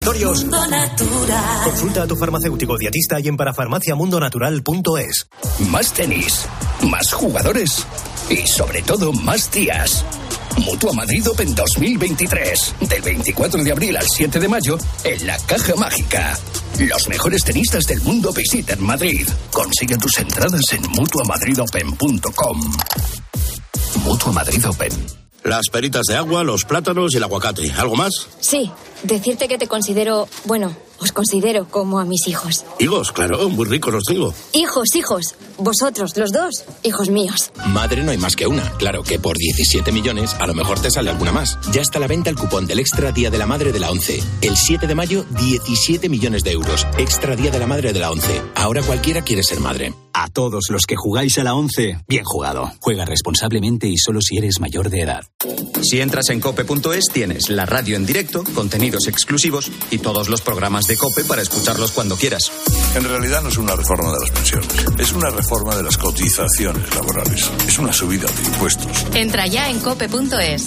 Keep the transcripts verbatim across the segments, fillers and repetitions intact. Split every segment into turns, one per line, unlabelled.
antiinflamatorios.
Mundo Natural.
Consulta a tu farmacéutico dietista y en parafarmacia mundo natural punto es.
Más tenis, más jugadores y sobre todo más días. Mutua Madrid Open dos mil veintitrés. Del veinticuatro de abril al siete de mayo en la Caja Mágica. Los mejores tenistas del mundo visitan Madrid. Consigue tus entradas en mutua madrid open punto com. Mutua Madrid Open.
Las peritas de agua, los plátanos y el aguacate. ¿Algo más?
Sí, decirte que te considero, bueno, os considero como a mis hijos.
Higos, claro, muy ricos los tengo.
Hijos, hijos. Vosotros, los dos, hijos míos.
Madre no hay más que una. Claro que por diecisiete millones a lo mejor te sale alguna más. Ya está a la venta el cupón del Extra Día de la Madre de la ONCE. El siete de mayo, diecisiete millones de euros. Extra Día de la Madre de la ONCE. Ahora cualquiera quiere ser madre.
A todos los que jugáis a la ONCE, bien jugado. Juega responsablemente y solo si eres mayor de edad.
Si entras en cope punto es, tienes la radio en directo, contenidos exclusivos y todos los programas de COPE para escucharlos cuando quieras.
En realidad no es una reforma de las pensiones, es una reforma de las cotizaciones laborales. Es una subida de impuestos.
Entra ya en cope punto es.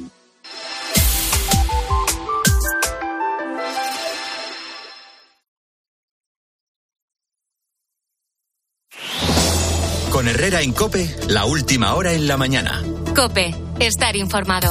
Con Herrera en COPE, la última hora en la mañana.
COPE, estar informado.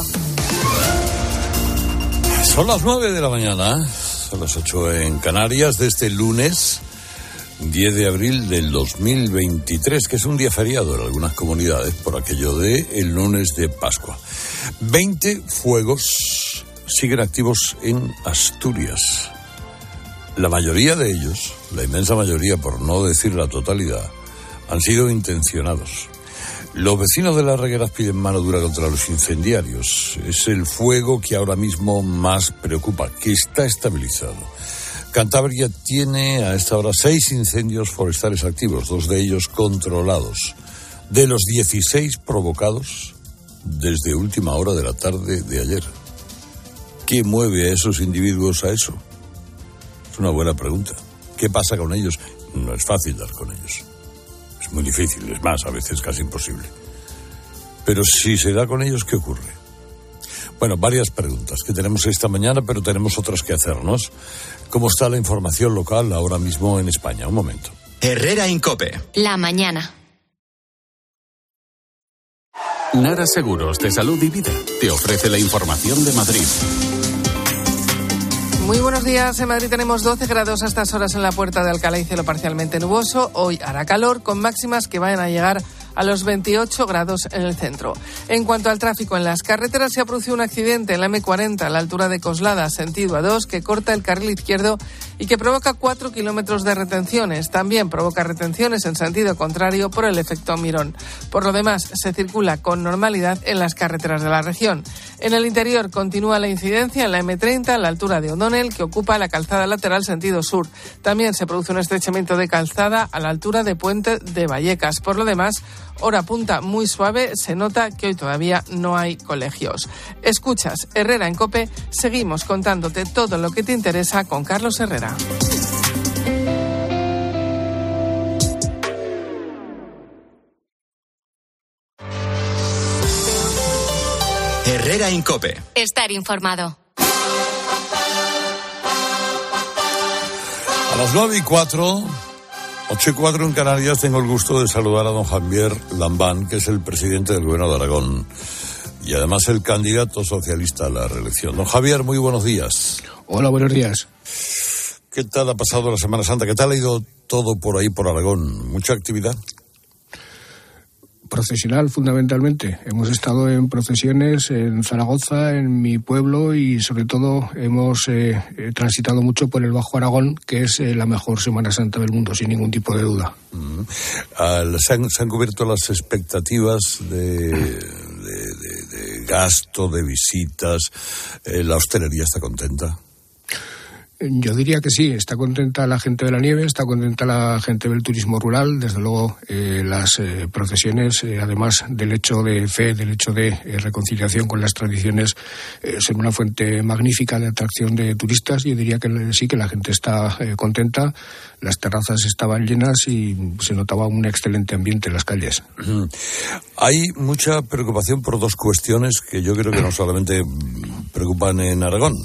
Son las nueve de la mañana, son las ocho en Canarias, de este lunes diez de abril del dos mil veintitrés, que es un día feriado en algunas comunidades por aquello de el lunes de Pascua. veinte fuegos siguen activos en Asturias. La mayoría de ellos, la inmensa mayoría, por no decir la totalidad, han sido intencionados. Los vecinos de Las Regueras piden mano dura contra los incendiarios. Es el fuego que ahora mismo más preocupa, que está estabilizado. Cantabria tiene a esta hora seis incendios forestales activos, dos de ellos controlados. De los dieciséis provocados desde última hora de la tarde de ayer. ¿Qué mueve a esos individuos a eso? Es una buena pregunta. ¿Qué pasa con ellos? No es fácil dar con ellos. Es muy difícil, es más, a veces casi imposible. Pero si se da con ellos, ¿qué ocurre? Bueno, varias preguntas que tenemos esta mañana, pero tenemos otras que hacernos. ¿Cómo está la información local ahora mismo en España? Un momento.
Herrera en COPE.
La mañana.
Nara Seguros de Salud y Vida te ofrece la información de Madrid.
Muy buenos días. En Madrid tenemos doce grados a estas horas en la Puerta de Alcalá y cielo parcialmente nuboso. Hoy hará calor con máximas que vayan a llegar a los veintiocho grados en el centro. En cuanto al tráfico en las carreteras, se ha producido un accidente en la eme cuarenta a la altura de Coslada, sentido A dos, que corta el carril izquierdo y que provoca cuatro kilómetros de retenciones. También provoca retenciones en sentido contrario por el efecto Mirón. Por lo demás, se circula con normalidad en las carreteras de la región. En el interior continúa la incidencia en la eme treinta a la altura de O'Donnell, que ocupa la calzada lateral sentido sur. También se produce un estrechamiento de calzada a la altura de Puente de Vallecas. Por lo demás, hora punta muy suave, se nota que hoy todavía no hay colegios. Escuchas Herrera en COPE, seguimos contándote todo lo que te interesa con Carlos Herrera.
Herrera en COPE.
Estar informado.
A las nueve y cuatro, ocho y cuatro en Canarias, tengo el gusto de saludar a don Javier Lambán, que es el presidente del Gobierno de Aragón y además el candidato socialista a la reelección. Don Javier, muy buenos días.
Hola, buenos días.
¿Qué tal ha pasado la Semana Santa? ¿Qué tal ha ido todo por ahí, por Aragón? ¿Mucha actividad?
Procesional, fundamentalmente. Hemos estado en procesiones en Zaragoza, en mi pueblo, y sobre todo hemos eh, transitado mucho por el Bajo Aragón, que es eh, la mejor Semana Santa del mundo, sin ningún tipo de duda.
Uh-huh. Uh, ¿se, han, ¿Se han cubierto las expectativas de, de, de, de gasto, de visitas? Eh, ¿La hostelería está contenta?
Yo diría que sí, está contenta la gente de la nieve, está contenta la gente del turismo rural. Desde luego, eh, las eh, procesiones, eh, además del hecho de fe, del hecho de eh, reconciliación con las tradiciones, eh, son una fuente magnífica de atracción de turistas. Yo diría que sí, que la gente está eh, contenta, las terrazas estaban llenas y se notaba un excelente ambiente en las calles.
Hay mucha preocupación por dos cuestiones que yo creo que no solamente preocupan en Aragón,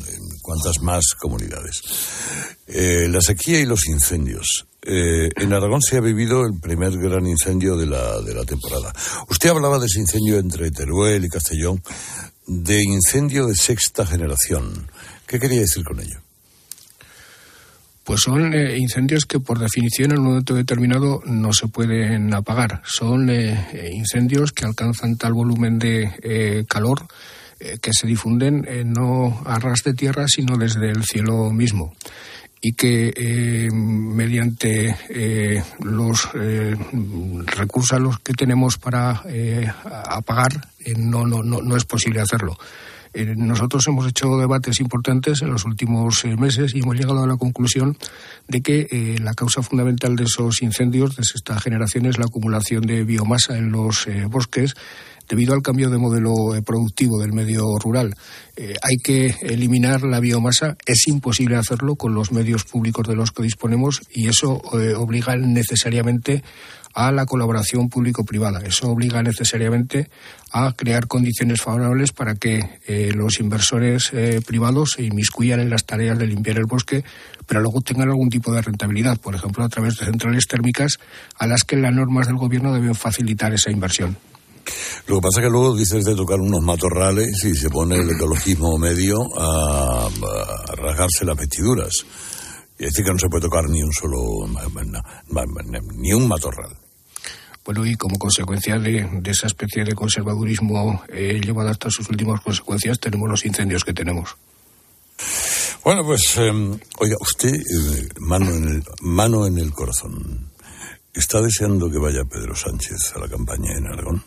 cuantas más comunidades. Eh, la sequía y los incendios. Eh, en Aragón se ha vivido el primer gran incendio de la, de la temporada. Usted hablaba de ese incendio entre Teruel y Castellón, de incendio de sexta generación. ¿Qué quería decir con ello?
Pues son eh, incendios que por definición en un momento determinado no se pueden apagar. Son eh, incendios que alcanzan tal volumen de eh, calor eh, que se difunden eh, no a ras de tierra sino desde el cielo mismo. Y que eh, mediante eh, los eh, recursos a los que tenemos para eh, apagar eh, no, no, no, no es posible hacerlo. Eh, nosotros hemos hecho debates importantes en los últimos eh, meses y hemos llegado a la conclusión de que eh, la causa fundamental de esos incendios de esta generación es la acumulación de biomasa en los eh, bosques debido al cambio de modelo eh, productivo del medio rural. Eh, hay que eliminar la biomasa, es imposible hacerlo con los medios públicos de los que disponemos y eso eh, obliga necesariamente a la colaboración público-privada. Eso obliga necesariamente a crear condiciones favorables para que eh, los inversores eh, privados se inmiscuyan en las tareas de limpiar el bosque, pero luego tengan algún tipo de rentabilidad, por ejemplo, a través de centrales térmicas a las que las normas del gobierno deben facilitar esa inversión.
Lo que pasa es que luego dices de tocar unos matorrales y se pone el ecologismo medio a, a rasgarse las vestiduras. Y decir que no se puede tocar ni un solo, ni un matorral.
Bueno, y como consecuencia de, de esa especie de conservadurismo eh, llevado hasta sus últimas consecuencias, tenemos los incendios que tenemos.
Bueno, pues, eh, oiga, usted, eh, mano, en el, mano en el corazón, ¿está deseando que vaya Pedro Sánchez a la campaña en Aragón?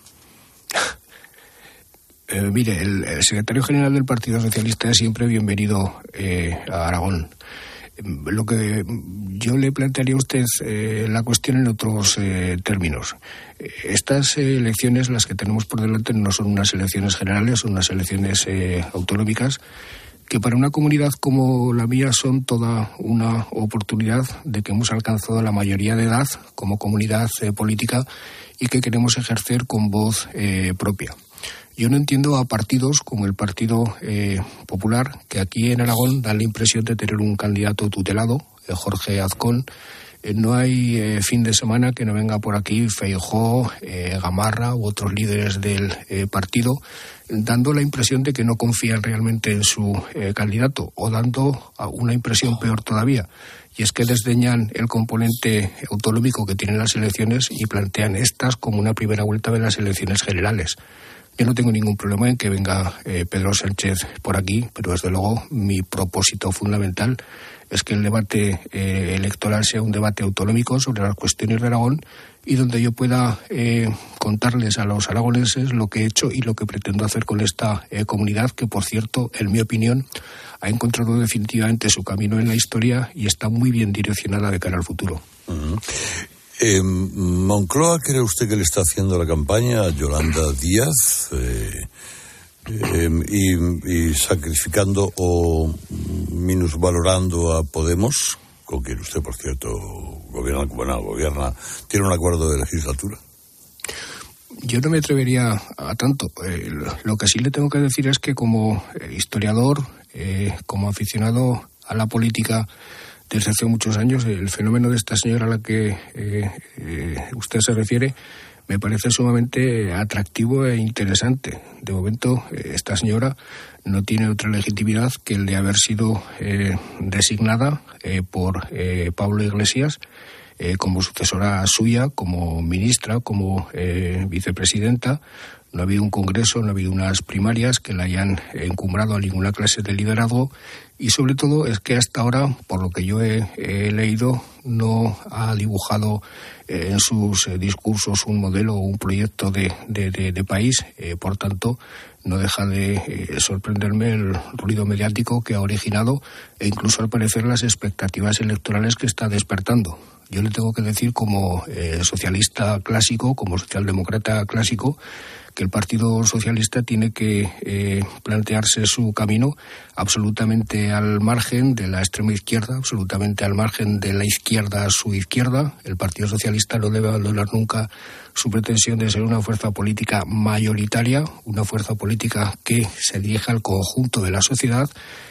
Eh, mire, el, el secretario general del Partido Socialista es siempre bienvenido eh, a Aragón. Lo que yo le plantearía a usted eh, la cuestión en otros eh, términos. Estas eh, elecciones, las que tenemos por delante, no son unas elecciones generales, son unas elecciones eh, autonómicas que para una comunidad como la mía son toda una oportunidad de que hemos alcanzado la mayoría de edad como comunidad eh, política y que queremos ejercer con voz eh, propia. Yo no entiendo a partidos como el Partido eh, Popular, que aquí en Aragón dan la impresión de tener un candidato tutelado, eh, Jorge Azcón. Eh, no hay eh, fin de semana que no venga por aquí Feijóo, eh, Gamarra u otros líderes del eh, partido, dando la impresión de que no confían realmente en su eh, candidato, o dando una impresión peor todavía, y es que desdeñan el componente autonómico que tienen las elecciones y plantean estas como una primera vuelta de las elecciones generales. Yo no tengo ningún problema en que venga eh, Pedro Sánchez por aquí, pero desde luego mi propósito fundamental es que el debate eh, electoral sea un debate autonómico sobre las cuestiones de Aragón y donde yo pueda eh, contarles a los aragoneses lo que he hecho y lo que pretendo hacer con esta eh, comunidad que, por cierto, en mi opinión, ha encontrado definitivamente su camino en la historia y está muy bien direccionada de cara al futuro.
Uh-huh. Eh, ¿Moncloa cree usted que le está haciendo la campaña a Yolanda Díaz eh, eh, y, y sacrificando o minusvalorando a Podemos, con quien usted, por cierto, gobierna, bueno, gobierna, tiene un acuerdo de legislatura?
Yo no me atrevería a tanto. Eh, lo que sí le tengo que decir es que como historiador, eh, como aficionado a la política desde hace muchos años, el fenómeno de esta señora a la que eh, eh, usted se refiere me parece sumamente atractivo e interesante. De momento, eh, esta señora no tiene otra legitimidad que el de haber sido eh, designada eh, por eh, Pablo Iglesias eh, como sucesora suya, como ministra, como eh, vicepresidenta. No ha habido un congreso, no ha habido unas primarias que la hayan encumbrado a ninguna clase de liderazgo y sobre todo es que hasta ahora, por lo que yo he, he leído, no ha dibujado eh, en sus eh, discursos un modelo o un proyecto de, de, de, de país. Eh, por tanto, no deja de eh, sorprenderme el ruido mediático que ha originado e incluso al parecer las expectativas electorales que está despertando. Yo le tengo que decir como eh, socialista clásico, como socialdemócrata clásico, que el Partido Socialista tiene que eh, plantearse su camino absolutamente al margen de la extrema izquierda, absolutamente al margen de la izquierda a su izquierda. El Partido Socialista no debe abandonar nunca su pretensión de ser una fuerza política mayoritaria, una fuerza política que se dirija al conjunto de la sociedad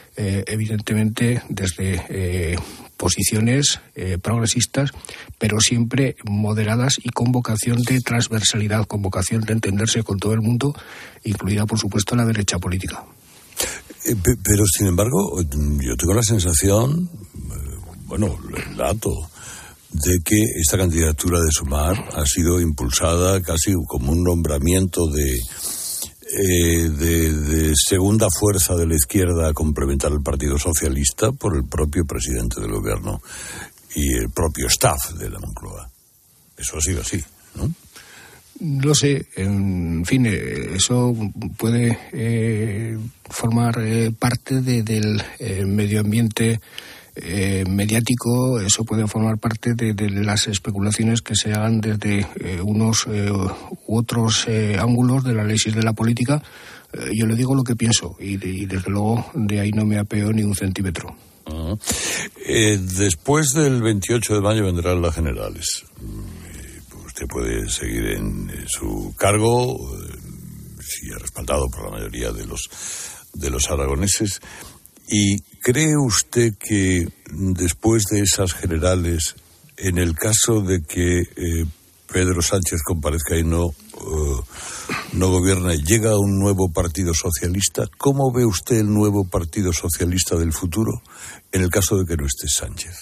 eh, evidentemente desde eh, posiciones eh, progresistas, pero siempre moderadas y con vocación de transversalidad, con vocación de entenderse con todo el mundo, incluida, por supuesto, la derecha política.
Eh, pero, sin embargo, yo tengo la sensación, bueno, el dato, de que esta candidatura de Sumar ha sido impulsada casi como un nombramiento de, eh, de, de segunda fuerza de la izquierda a complementar el Partido Socialista por el propio presidente del gobierno y el propio staff de la Moncloa. Eso ha sido así, ¿no?
No sé, en fin, eso puede eh, formar eh, parte de, del eh, medio ambiente Eh, mediático, eso puede formar parte de, de las especulaciones que se hagan desde eh, unos eh, u otros eh, ángulos de la análisis de la política. Eh, yo le digo lo que pienso y, de, y desde luego de ahí no me apeo ni un centímetro.
Uh-huh. Eh, después del veintiocho de mayo vendrán las generales. Eh, usted puede seguir en eh, su cargo, eh, si es respaldado por la mayoría de los de los aragoneses. ¿Y cree usted que después de esas generales, en el caso de que eh, Pedro Sánchez comparezca y no, uh, no gobierne, llega un nuevo partido socialista? ¿Cómo ve usted el nuevo partido socialista del futuro en el caso de que no esté Sánchez?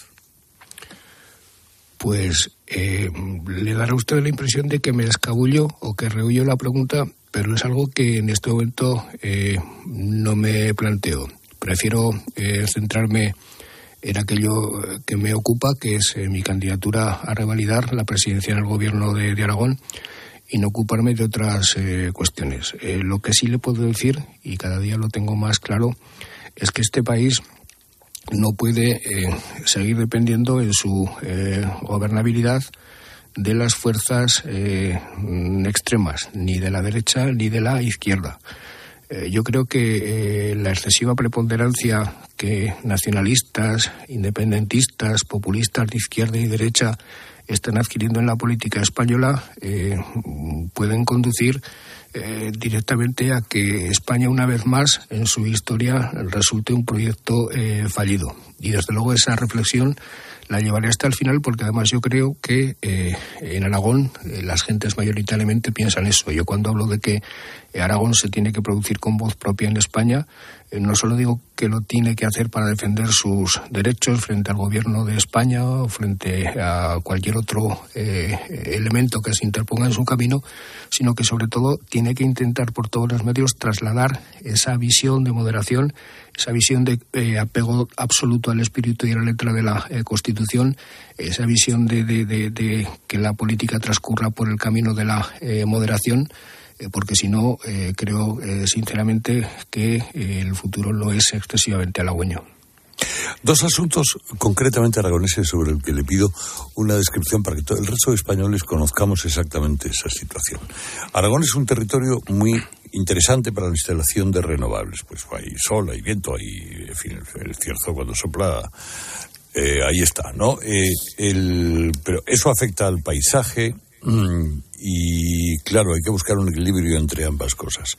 Pues eh, le dará a usted la impresión de que me escabullo o que rehuyo la pregunta, pero es algo que en este momento eh, no me planteo. Prefiero eh, centrarme en aquello que me ocupa, que es eh, mi candidatura a revalidar la presidencia del gobierno de, de Aragón, y no ocuparme de otras eh, cuestiones. Eh, lo que sí le puedo decir, y cada día lo tengo más claro, es que este país no puede eh, seguir dependiendo en su eh, gobernabilidad de las fuerzas eh, extremas, ni de la derecha ni de la izquierda. Eh, yo creo que eh, la excesiva preponderancia que nacionalistas, independentistas, populistas de izquierda y derecha están adquiriendo en la política española eh, pueden conducir eh, directamente a que España, una vez más en su historia, resulte un proyecto eh, fallido. Y desde luego esa reflexión la llevaré hasta el final, porque además yo creo que eh, en Aragón eh, las gentes mayoritariamente piensan eso. Yo cuando hablo de que Aragón se tiene que producir con voz propia en España, eh, no solo digo que lo tiene que hacer para defender sus derechos frente al gobierno de España o frente a cualquier otro eh, elemento que se interponga en su camino, sino que sobre todo tiene que intentar por todos los medios trasladar esa visión de moderación, esa visión de eh, apego absoluto al espíritu y a la letra de la eh, Constitución, esa visión de, de, de, de que la política transcurra por el camino de la eh, moderación, eh, porque si no, eh, creo eh, sinceramente que eh, el futuro no es excesivamente halagüeño.
Dos asuntos concretamente aragoneses sobre el que le pido una descripción para que todo el resto de españoles conozcamos exactamente esa situación. Aragón es un territorio muy interesante para la instalación de renovables. Pues hay sol, hay viento, hay, en fin, el cierzo cuando sopla, eh, ahí está, ¿no? Eh, el, pero eso afecta al paisaje mmm, y, claro, hay que buscar un equilibrio entre ambas cosas.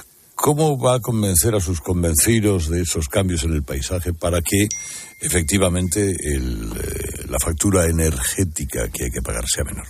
¿Cómo va a convencer a sus convencidos de esos cambios en el paisaje para que efectivamente el, eh, la factura energética que hay que pagar sea menor?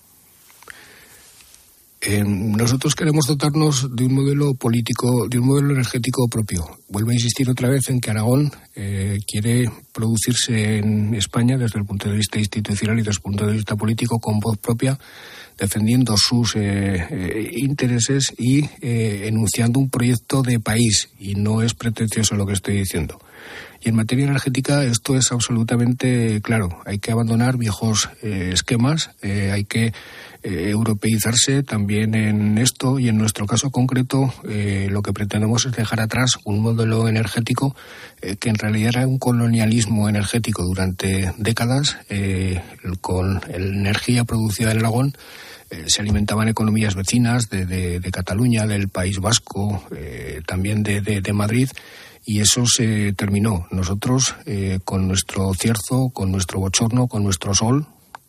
Eh, nosotros queremos dotarnos de un modelo político, de un modelo energético propio. Vuelvo a insistir otra vez en que Aragón eh, quiere producirse en España desde el punto de vista institucional y desde el punto de vista político con voz propia, defendiendo sus eh, eh, intereses y eh, enunciando un proyecto de país, y no es pretencioso lo que estoy diciendo. Y en materia energética esto es absolutamente claro. Hay que abandonar viejos eh, esquemas, eh, hay que eh, europeizarse también en esto, y en nuestro caso concreto eh, lo que pretendemos es dejar atrás un modelo energético eh, que en realidad era un colonialismo energético durante décadas, eh, con la energía producida en Aragón. Eh, se alimentaban economías vecinas de, de, de Cataluña, del País Vasco, eh, también de, de, de Madrid, y eso se terminó. Nosotros, eh, con nuestro cierzo, con nuestro bochorno, con nuestro sol,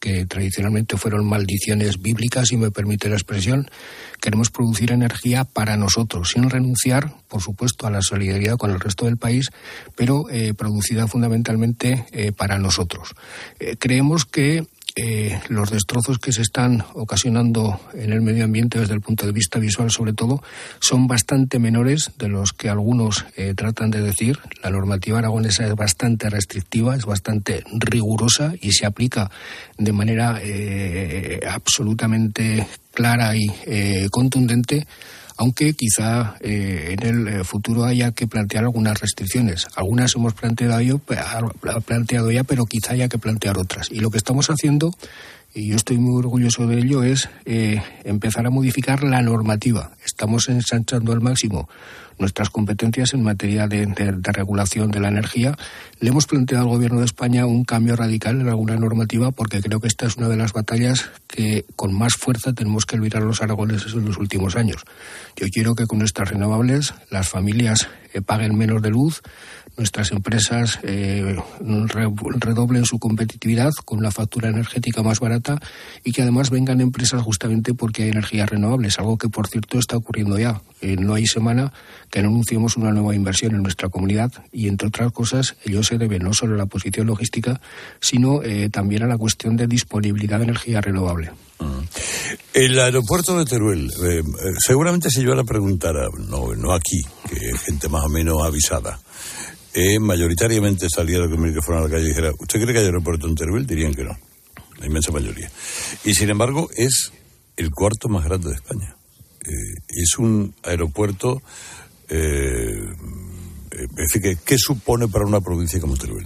que tradicionalmente fueron maldiciones bíblicas, si me permite la expresión. Queremos producir energía para nosotros, sin renunciar, por supuesto, a la solidaridad con el resto del país, pero eh, producida fundamentalmente eh, para nosotros. Eh, creemos que Eh, los destrozos que se están ocasionando en el medio ambiente desde el punto de vista visual, sobre todo, son bastante menores de los que algunos eh, tratan de decir. La normativa aragonesa es bastante restrictiva, es bastante rigurosa y se aplica de manera eh, absolutamente clara y eh, contundente, aunque quizá eh, en el futuro haya que plantear algunas restricciones. Algunas hemos planteado, yo, planteado ya, pero quizá haya que plantear otras. Y lo que estamos haciendo, y yo estoy muy orgulloso de ello, es eh, empezar a modificar la normativa. Estamos ensanchando al máximo nuestras competencias en materia de, de, de regulación de la energía. Le hemos planteado al Gobierno de España un cambio radical en alguna normativa, porque creo que esta es una de las batallas que con más fuerza tenemos que librar los aragoneses en los últimos años. Yo quiero que con nuestras renovables las familias eh, paguen menos de luz, nuestras empresas eh, redoblen su competitividad con una factura energética más barata y que además vengan empresas justamente porque hay energías renovables, algo que por cierto está ocurriendo ya. Eh, no hay semana que no anunciemos una nueva inversión en nuestra comunidad y, entre otras cosas, ello se debe no solo a la posición logística, sino eh, también a la cuestión de disponibilidad de energía renovable.
El aeropuerto de Teruel, eh, seguramente si yo le preguntara, no, no aquí, que es gente más o menos avisada, eh, mayoritariamente saliera conmigo que fueran a la calle y dijera, ¿usted cree que hay aeropuerto en Teruel? Dirían que no, la inmensa mayoría. Y sin embargo es el cuarto más grande de España. Eh, es un aeropuerto, eh, es decir, que, ¿qué supone para una provincia como Teruel?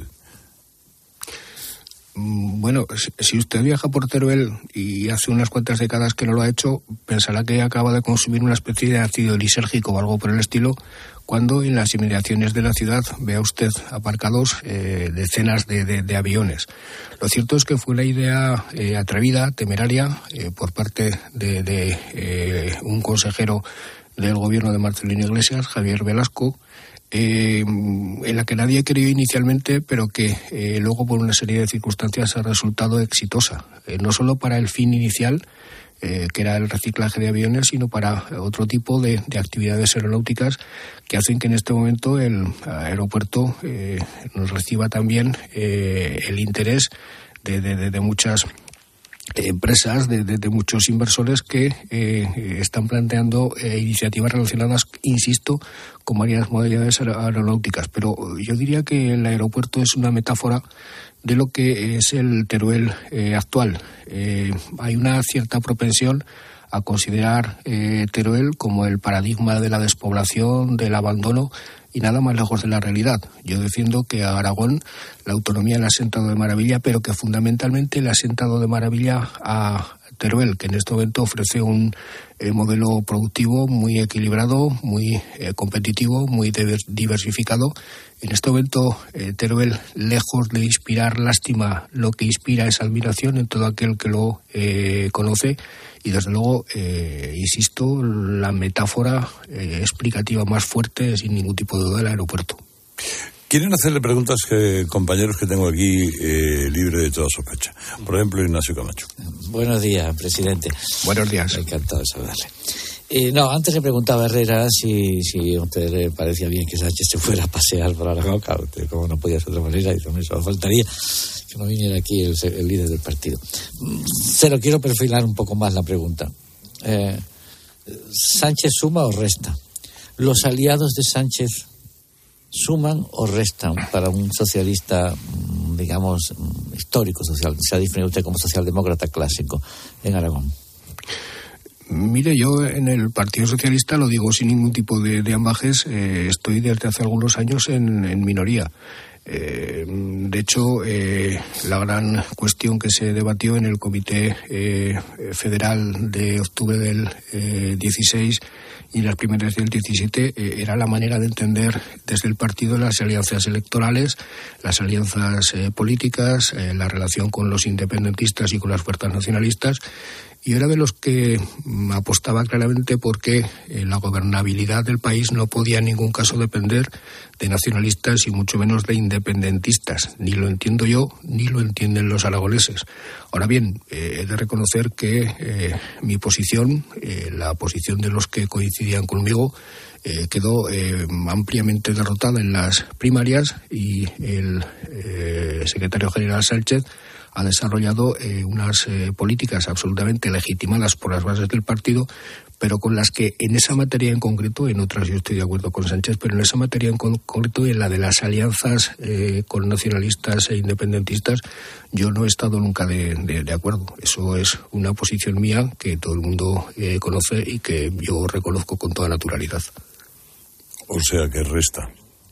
Bueno, si usted viaja por Teruel y hace unas cuantas décadas que no lo ha hecho, pensará que acaba de consumir una especie de ácido lisérgico o algo por el estilo, cuando en las inmediaciones de la ciudad vea usted aparcados eh, decenas de, de, de aviones. Lo cierto es que fue una idea eh, atrevida, temeraria, eh, por parte de, de eh, un consejero del gobierno de Marcelino Iglesias, Javier Velasco, Eh, en la que nadie creyó inicialmente, pero que eh, luego por una serie de circunstancias ha resultado exitosa, eh, no solo para el fin inicial, eh, que era el reciclaje de aviones, sino para otro tipo de, de actividades aeronáuticas que hacen que en este momento el aeropuerto eh, nos reciba también eh, el interés de, de, de, de muchas empresas, de, de, de muchos inversores que eh, están planteando eh, iniciativas relacionadas, insisto, con varias modalidades aeronáuticas. Pero yo diría que el aeropuerto es una metáfora de lo que es el Teruel eh, actual. Eh, hay una cierta propensión a considerar eh, Teruel como el paradigma de la despoblación, del abandono, y nada más lejos de la realidad. Yo defiendo que a Aragón la autonomía le ha sentado de maravilla, pero que fundamentalmente le ha sentado de maravilla a Teruel, que en este momento ofrece un eh, modelo productivo muy equilibrado, muy eh, competitivo, muy diversificado. En este momento eh, Teruel, lejos de inspirar lástima, lo que inspira es admiración en todo aquel que lo eh, conoce. Y desde luego, eh, insisto, la metáfora eh, explicativa más fuerte, sin ningún tipo de duda, del aeropuerto.
Quieren hacerle preguntas que compañeros que tengo aquí eh, libre de toda sospecha. Por ejemplo, Ignacio Camacho.
Buenos días, presidente.
Buenos días.
Encantado de saludarle. Eh, no, antes le preguntaba a Herrera si, si a usted le parecía bien que Sánchez se fuera a pasear por Aragón. Claro, usted, como no podía ser de otra manera, y también eso faltaría que no viniera aquí el, el líder del partido. Se lo quiero perfilar un poco más la pregunta. Eh, ¿Sánchez suma o resta? ¿Los aliados de Sánchez suman o restan para un socialista, digamos, histórico social? Se ha definido usted como socialdemócrata clásico en Aragón.
Mire, yo en el Partido Socialista, lo digo sin ningún tipo de, de ambajes, eh, estoy desde hace algunos años en, en minoría. Eh, de hecho, eh, la gran cuestión que se debatió en el Comité eh, Federal de octubre del eh, dieciséis y las primeras del diecisiete eh, era la manera de entender desde el partido las alianzas electorales, las alianzas eh, políticas, eh, la relación con los independentistas y con las fuerzas nacionalistas. Y era de los que apostaba claramente porque eh, la gobernabilidad del país no podía en ningún caso depender de nacionalistas y mucho menos de independentistas independentistas. Ni lo entiendo yo, ni lo entienden los aragoneses. Ahora bien, eh, he de reconocer que eh, mi posición, eh, la posición de los que coincidían conmigo, eh, quedó eh, ampliamente derrotada en las primarias y el eh, secretario general Sánchez ha desarrollado eh, unas eh, políticas absolutamente legitimadas por las bases del partido, pero con las que en esa materia en concreto, en otras yo estoy de acuerdo con Sánchez, pero en esa materia en concreto, en la de las alianzas eh, con nacionalistas e independentistas, yo no he estado nunca de, de, de acuerdo. Eso es una posición mía que todo el mundo eh, conoce y que yo reconozco con toda naturalidad.
O sea que resta.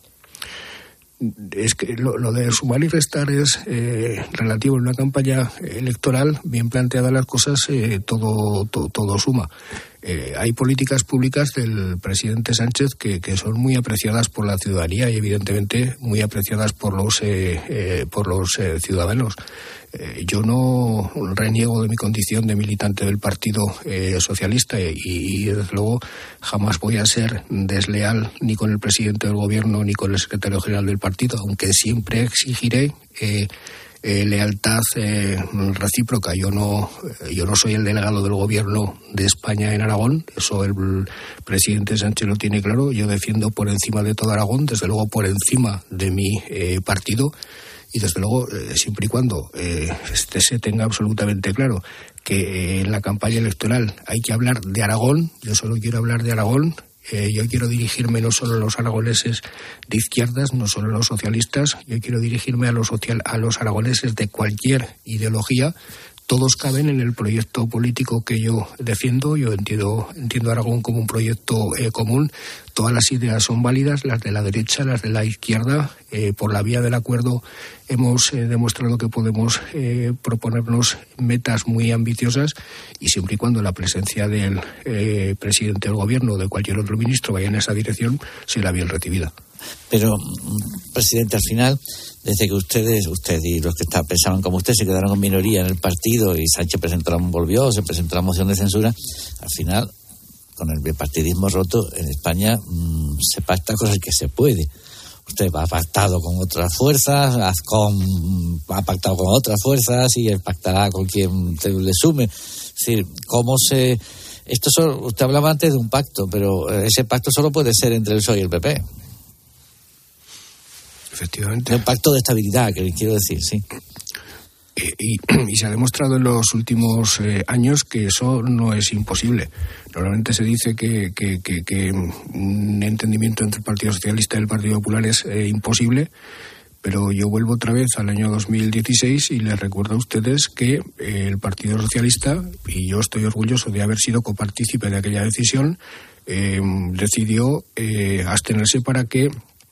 Es que lo, lo de sumar y restar es eh, relativo en una campaña electoral bien planteadas las cosas, eh, todo, todo todo suma. Eh, hay políticas públicas del presidente Sánchez que, que son muy apreciadas por la ciudadanía y evidentemente muy apreciadas por los eh, eh, por los eh, ciudadanos. Eh, yo no reniego de mi condición de militante del Partido eh, Socialista y, y desde luego jamás voy a ser desleal ni con el presidente del gobierno ni con el secretario general del partido, aunque siempre exigiré eh, Eh, lealtad eh, recíproca. Yo no, yo no soy el delegado del gobierno de España en Aragón, eso el presidente Sánchez lo tiene claro. Yo defiendo por encima de todo Aragón, desde luego por encima de mi eh, partido, y desde luego eh, siempre y cuando eh, este se tenga absolutamente claro que eh, en la campaña electoral hay que hablar de Aragón. Yo solo quiero hablar de Aragón. Eh, yo quiero dirigirme no solo a los aragoneses de izquierdas, no solo a los socialistas, yo quiero dirigirme a los, social, a los aragoneses de cualquier ideología. Todos caben en el proyecto político que yo defiendo. Yo entiendo, entiendo Aragón como un proyecto eh, común. Todas las ideas son válidas, las de la derecha, las de la izquierda. Eh, por la vía del acuerdo hemos eh, demostrado que podemos eh, proponernos metas muy ambiciosas y siempre y cuando la presencia del eh, presidente del gobierno o de cualquier otro ministro vaya en esa dirección, será bien recibida.
Pero, presidente, al final, desde que ustedes, usted y los que está, pensaban como usted, se quedaron en minoría en el partido y Sánchez presentó la, volvió, se presentó la moción de censura, al final, con el bipartidismo roto, en España mmm, se pacta con el que se puede. Usted ha pactado con otras fuerzas, Azcón ha pactado con otras fuerzas y él pactará con quien le sume. Es decir, ¿cómo se...? Esto solo, usted hablaba antes de un pacto, pero ese pacto solo puede ser entre el P S O E y el P P.
Efectivamente.
Un pacto de estabilidad, que quiero decir, sí.
Eh, y, y se ha demostrado en los últimos eh, años que eso no es imposible. Normalmente se dice que, que, que, que un entendimiento entre el Partido Socialista y el Partido Popular es eh, imposible, pero yo vuelvo otra vez al año dos mil dieciséis y les recuerdo a ustedes que eh, el Partido Socialista, y yo estoy orgulloso de haber sido copartícipe de aquella decisión, eh, decidió eh, abstenerse para que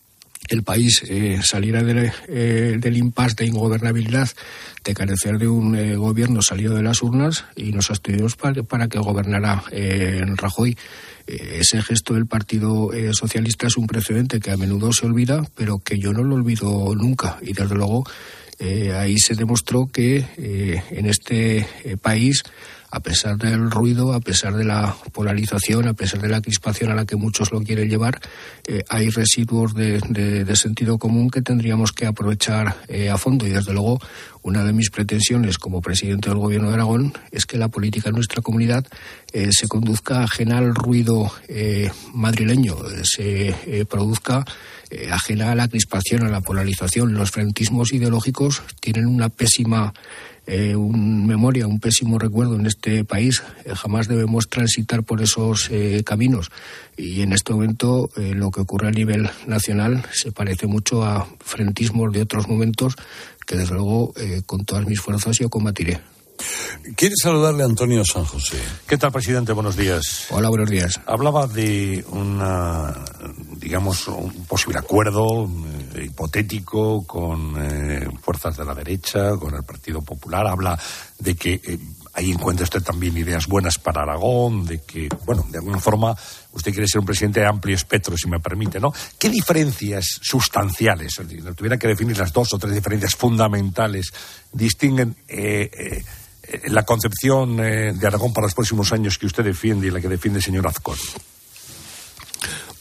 el país eh, saliera de, eh, del impasse de ingobernabilidad, de carecer de un eh, gobierno salido de las urnas, y nos abstuvimos para, para que gobernara eh, Rajoy. Eh, ese gesto del Partido eh, Socialista es un precedente que a menudo se olvida, pero que yo no lo olvido nunca. Y desde luego eh, ahí se demostró que eh, en este eh, país, a pesar del ruido, a pesar de la polarización, a pesar de la crispación a la que muchos lo quieren llevar, eh, hay residuos de, de, de sentido común que tendríamos que aprovechar eh, a fondo. Y desde luego, una de mis pretensiones como presidente del Gobierno de Aragón es que la política en nuestra comunidad eh, se conduzca ajena al ruido eh, madrileño, eh, se eh, produzca eh, ajena a la crispación, a la polarización. Los frentismos ideológicos tienen una pésima Eh, un memoria, un pésimo recuerdo en este país. Eh, jamás debemos transitar por esos eh, caminos, y en este momento eh, lo que ocurre a nivel nacional se parece mucho a frentismos de otros momentos que desde luego eh, con todas mis fuerzas yo combatiré.
Quiere saludarle a Antonio San José.
¿Qué tal, presidente? Buenos días.
Hola, buenos días.
Hablaba de una, digamos, un posible acuerdo eh, hipotético con eh, fuerzas de la derecha, con el Partido Popular. Habla de que eh, ahí encuentra usted también ideas buenas para Aragón, de que, bueno, de alguna forma usted quiere ser un presidente de amplio espectro, si me permite, ¿no? ¿Qué diferencias sustanciales, si tuviera que definir las dos o tres diferencias fundamentales, distinguen eh, eh, la concepción eh, de Aragón para los próximos años que usted defiende y la que defiende el señor Azcón?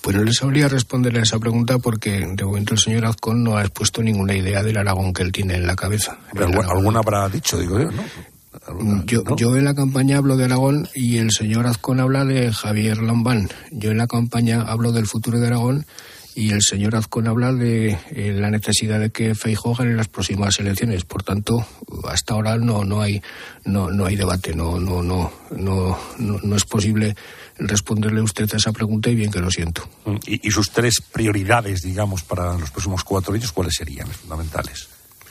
Pues no les sabría responder a esa pregunta porque de momento el señor Azcón no ha expuesto ninguna idea del Aragón que él tiene en la cabeza.
Pero alguna, alguna habrá dicho, digo yo, ¿no? ¿Alguna,
yo,
no?
yo en la campaña hablo de Aragón y el señor Azcón habla de Javier Lambán. Yo en la campaña hablo del futuro de Aragón y el señor Azcón habla de eh, la necesidad de que Feijóo gane las próximas elecciones. Por tanto, hasta ahora no no hay no no hay debate, no no no no no, no es posible responderle a usted a esa pregunta y bien que lo siento.
¿Y, y sus tres prioridades, digamos, para los próximos cuatro años, cuáles serían las fundamentales?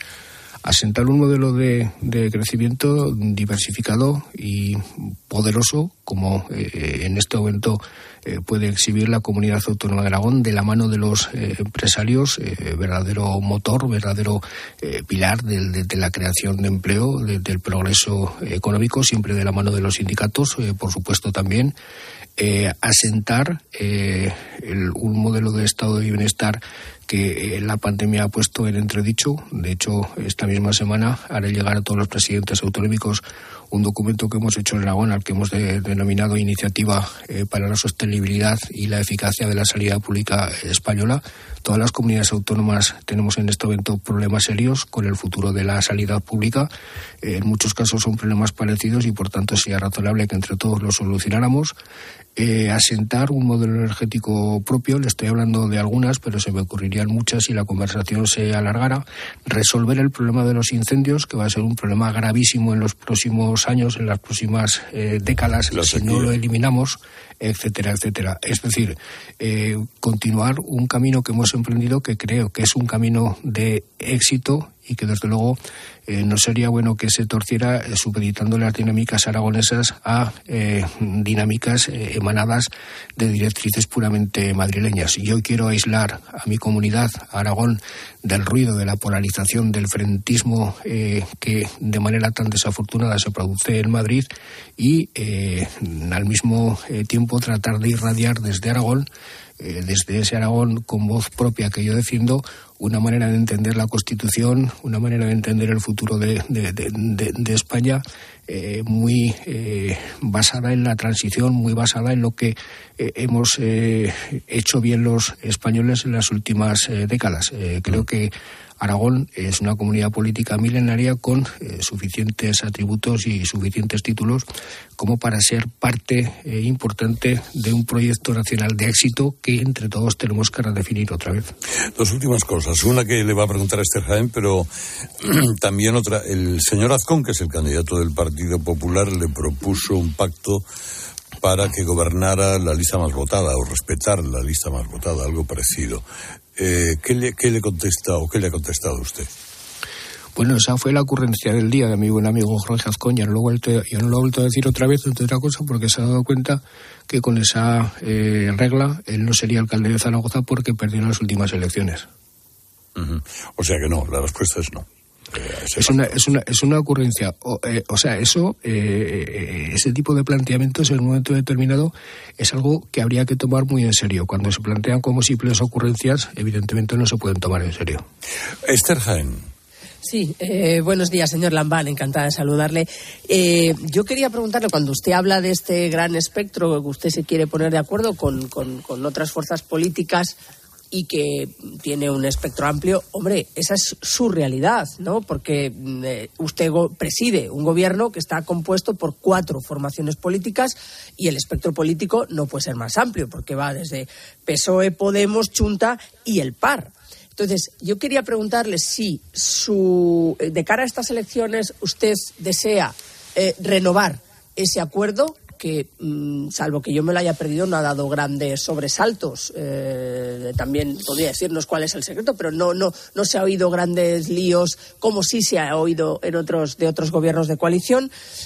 Asentar un modelo de, de crecimiento diversificado y poderoso, como eh, en este momento eh, puede exhibir la Comunidad Autónoma de Aragón, de la mano de los eh, empresarios, eh, verdadero motor, verdadero eh, pilar de, de, de la creación de empleo, de, del progreso económico, siempre de la mano de los sindicatos, eh, por supuesto también. Eh, asentar eh, el, un modelo de estado de bienestar que eh, la pandemia ha puesto en entredicho. De hecho, esta misma semana haré llegar a todos los presidentes autonómicos un documento que hemos hecho en Aragón, al que hemos de, denominado Iniciativa eh, para la Sostenibilidad y la Eficacia de la Sanidad Pública Española. Todas las comunidades autónomas tenemos en este momento problemas serios con el futuro de la sanidad pública. Eh, en muchos casos son problemas parecidos y, por tanto, sería razonable que entre todos los solucionáramos. Eh, asentar un modelo energético propio, le estoy hablando de algunas, pero se me ocurrirían muchas si la conversación se alargara. Resolver el problema de los incendios, que va a ser un problema gravísimo en los próximos años, en las próximas eh, décadas, si no lo eliminamos, etcétera, etcétera. Es decir, eh, continuar un camino que hemos emprendido, que creo que es un camino de éxito y que desde luego eh, no sería bueno que se torciera eh, supeditando las dinámicas aragonesas a eh, dinámicas eh, emanadas de directrices puramente madrileñas. Yo quiero aislar a mi comunidad, a Aragón, del ruido, de la polarización, del frentismo eh, que de manera tan desafortunada se produce en Madrid y eh, al mismo eh, tiempo tratar de irradiar desde Aragón, eh, desde ese Aragón con voz propia que yo defiendo, una manera de entender la Constitución, una manera de entender el futuro de, de, de, de, de España eh, muy eh, basada en la transición, muy basada en lo que eh, hemos eh, hecho bien los españoles en las últimas eh, décadas. Eh, creo que Aragón es una comunidad política milenaria con eh, suficientes atributos y suficientes títulos como para ser parte eh, importante de un proyecto nacional de éxito que entre todos tenemos que redefinir otra vez.
Dos últimas cosas. Una que le va a preguntar a Esther Jaén, pero también otra. El señor Azcón, que es el candidato del Partido Popular, le propuso un pacto para que gobernara la lista más votada o respetar la lista más votada, algo parecido. Eh, ¿qué, le, ¿Qué le contesta o qué le ha contestado usted?
Bueno, esa fue la ocurrencia del día de mi buen amigo Jorge Azcón. Ya no lo he vuelto, yo no lo he vuelto a decir otra vez, entre otra cosa, porque se ha dado cuenta que con esa eh, regla él no sería alcalde de Zaragoza porque perdió las últimas elecciones.
Uh-huh. O sea que no, la respuesta es no.
Es una, es una es una ocurrencia. O, eh, o sea, eso, eh, ese tipo de planteamientos en un momento determinado es algo que habría que tomar muy en serio. Cuando se plantean como simples ocurrencias, evidentemente no se pueden tomar en serio.
Esther Jaén.
Sí, eh, buenos días, señor Lambán, encantada de saludarle. Eh, yo quería preguntarle, cuando usted habla de este gran espectro, que usted se quiere poner de acuerdo con, con, con otras fuerzas políticas y que tiene un espectro amplio, hombre, esa es su realidad, ¿no? Porque eh, usted go- preside un gobierno que está compuesto por cuatro formaciones políticas y el espectro político no puede ser más amplio, porque va desde P S O E, Podemos, Chunta y el P A R. Entonces, yo quería preguntarle si su, de cara a estas elecciones usted desea eh, renovar ese acuerdo que, mmm, salvo que yo me lo haya perdido, no ha dado grandes sobresaltos. Eh, también podría decirnos cuál es el secreto, pero no, no, no se ha oído grandes líos como sí se ha oído en otros, de otros gobiernos de coalición.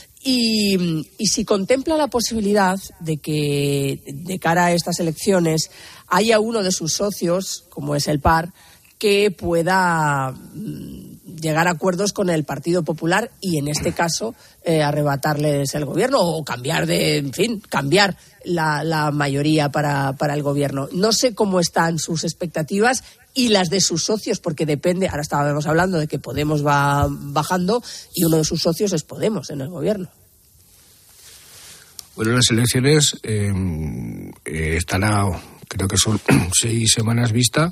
Y, y si contempla la posibilidad de que, de cara a estas elecciones, haya uno de sus socios, como es el P A R, que pueda llegar a acuerdos con el Partido Popular y, en este caso, eh, arrebatarles el gobierno o cambiar de, en fin, cambiar la, la mayoría para, para el gobierno. No sé cómo están sus expectativas y las de sus socios, porque depende, ahora estábamos hablando de que Podemos va bajando y uno de sus socios es Podemos en el gobierno.
Bueno, las elecciones eh, eh, están a creo que son seis semanas vista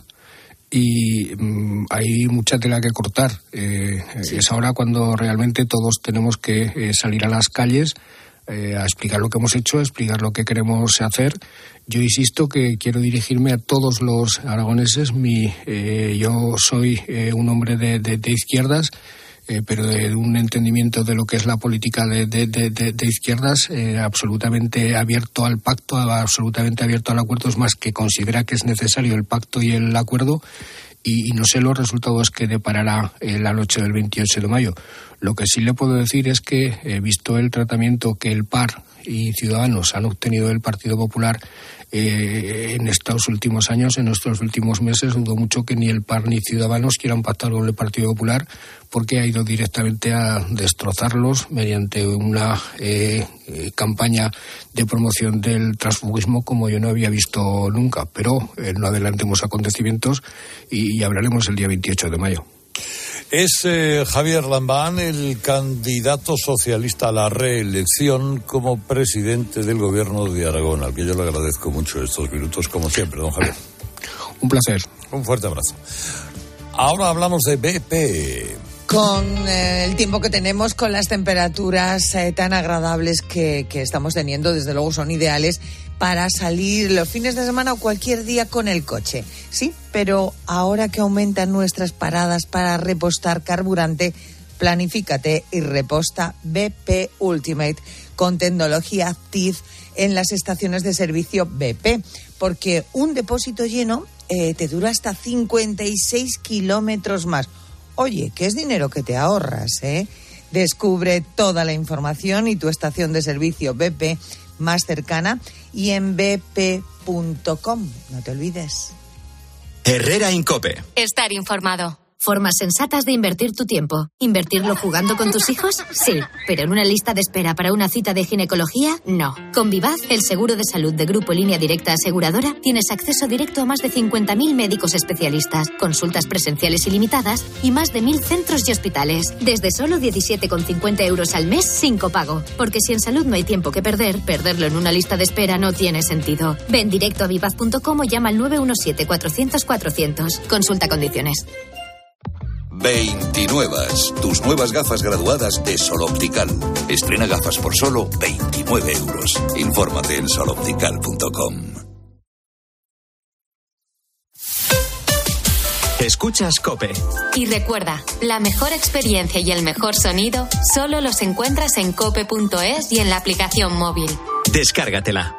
y mmm, hay mucha tela que cortar. Eh, sí. Es ahora cuando realmente todos tenemos que eh, salir a las calles eh, a explicar lo que hemos hecho, a explicar lo que queremos hacer. Yo insisto que quiero dirigirme a todos los aragoneses. Mi, eh, yo soy eh, un hombre de, de, de izquierdas, Eh, pero de un entendimiento de lo que es la política de, de, de, de izquierdas, eh, absolutamente abierto al pacto, absolutamente abierto al acuerdo, es más, que considera que es necesario el pacto y el acuerdo, y, y no sé los resultados que deparará eh, la noche del veintiocho de mayo. Lo que sí le puedo decir es que, eh, visto el tratamiento que el P A R y Ciudadanos han obtenido del Partido Popular eh, en estos últimos años, en estos últimos meses, dudo mucho que ni el P A R ni Ciudadanos quieran pactar con el Partido Popular, porque ha ido directamente a destrozarlos mediante una eh, eh, campaña de promoción del transfugismo como yo no había visto nunca. Pero eh, no adelantemos acontecimientos y, y hablaremos el día veintiocho de mayo.
Es eh, Javier Lambán, el candidato socialista a la reelección como presidente del Gobierno de Aragón, al que yo le agradezco mucho estos minutos, como siempre, don Javier.
Un placer.
Un fuerte abrazo. Ahora hablamos de B P.
Con eh, el tiempo que tenemos, con las temperaturas eh, tan agradables que, que estamos teniendo, desde luego son ideales para salir los fines de semana o cualquier día con el coche. Sí, pero ahora que aumentan nuestras paradas para repostar carburante, planifícate y reposta B P Ultimate con tecnología Active en las estaciones de servicio B P, porque un depósito lleno eh, te dura hasta cincuenta y seis kilómetros más. Oye, que es dinero que te ahorras, ¿eh? Descubre toda la información y tu estación de servicio B P más cercana y en b p punto com. No te olvides.
Herrera Incope.
Estar informado.
Formas sensatas de invertir tu tiempo. ¿Invertirlo jugando con tus hijos? Sí, pero en una lista de espera para una cita de ginecología, no. Con Vivaz, el seguro de salud de Grupo Línea Directa Aseguradora, tienes acceso directo a más de cincuenta mil médicos especialistas, consultas presenciales ilimitadas y más de mil centros y hospitales. Desde solo diecisiete con cincuenta euros al mes sin copago. Porque si en salud no hay tiempo que perder, perderlo en una lista de espera no tiene sentido. Ven directo a vivaz punto com o llama al nueve uno siete cuatrocientos cuatrocientos. Consulta condiciones.
veintinuevas, tus nuevas gafas graduadas de Sol Optical. Estrena gafas por solo veintinueve euros. Infórmate en sol optical punto com.
Escuchas COPE.
Y recuerda, la mejor experiencia y el mejor sonido solo los encuentras en cope punto es y en la aplicación móvil.
Descárgatela.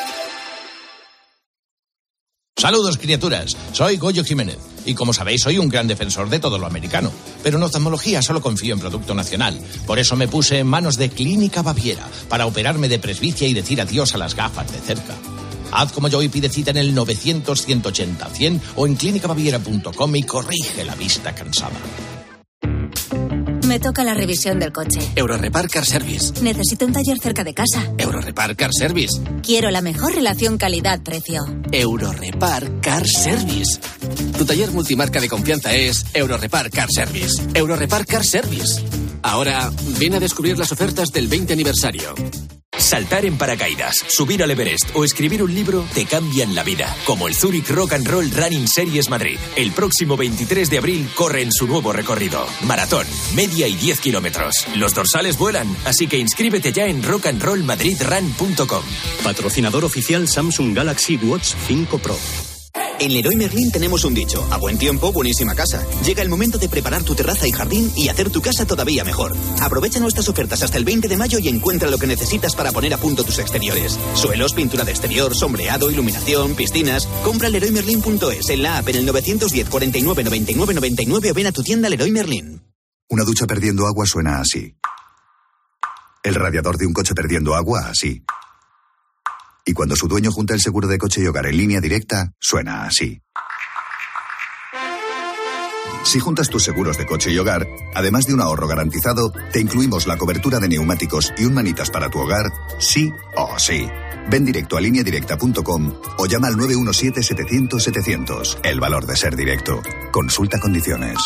Saludos, criaturas. Soy Goyo Jiménez. Y como sabéis, soy un gran defensor de todo lo americano. Pero en oftalmología solo confío en producto nacional. Por eso me puse en manos de Clínica Baviera para operarme de presbicia y decir adiós a las gafas de cerca. Haz como yo y pide cita en el novecientos, ciento ochenta, cien o en clínica baviera punto com y corrige la vista cansada.
Me toca la revisión del coche.
Eurorepar Car Service.
Necesito un taller cerca de casa.
Eurorepar Car Service.
Quiero la mejor relación calidad-precio.
Eurorepar Car Service. Tu taller multimarca de confianza es Eurorepar Car Service. Eurorepar Car Service. Ahora, ven a descubrir las ofertas del veinte aniversario.
Saltar en paracaídas, subir al Everest o escribir un libro te cambian la vida, como el Zurich Rock and Roll Running Series Madrid. El próximo veintitrés de abril corre en su nuevo recorrido. Maratón, media y diez kilómetros. Los dorsales vuelan, así que inscríbete ya en rock and roll madrid run punto com.
Patrocinador oficial Samsung Galaxy Watch cinco Pro.
En Leroy Merlin tenemos un dicho: a buen tiempo, buenísima casa. Llega el momento de preparar tu terraza y jardín y hacer tu casa todavía mejor. Aprovecha nuestras ofertas hasta el veinte de mayo y encuentra lo que necesitas para poner a punto tus exteriores. Suelos, pintura de exterior, sombreado, iluminación, piscinas. Compra leroy merlin punto es en la app en el novecientos diez, cuarenta y nueve, noventa y nueve, noventa y nueve o ven a tu tienda Leroy Merlin.
Una ducha perdiendo agua suena así. El radiador de un coche perdiendo agua así. Y cuando su dueño junta el seguro de coche y hogar en línea directa, suena así. Si juntas tus seguros de coche y hogar, además de un ahorro garantizado, te incluimos la cobertura de neumáticos y un manitas para tu hogar, sí o sí. Ven directo a línea directa punto com o llama al nueve uno siete, setecientos, setecientos. El valor de ser directo. Consulta condiciones.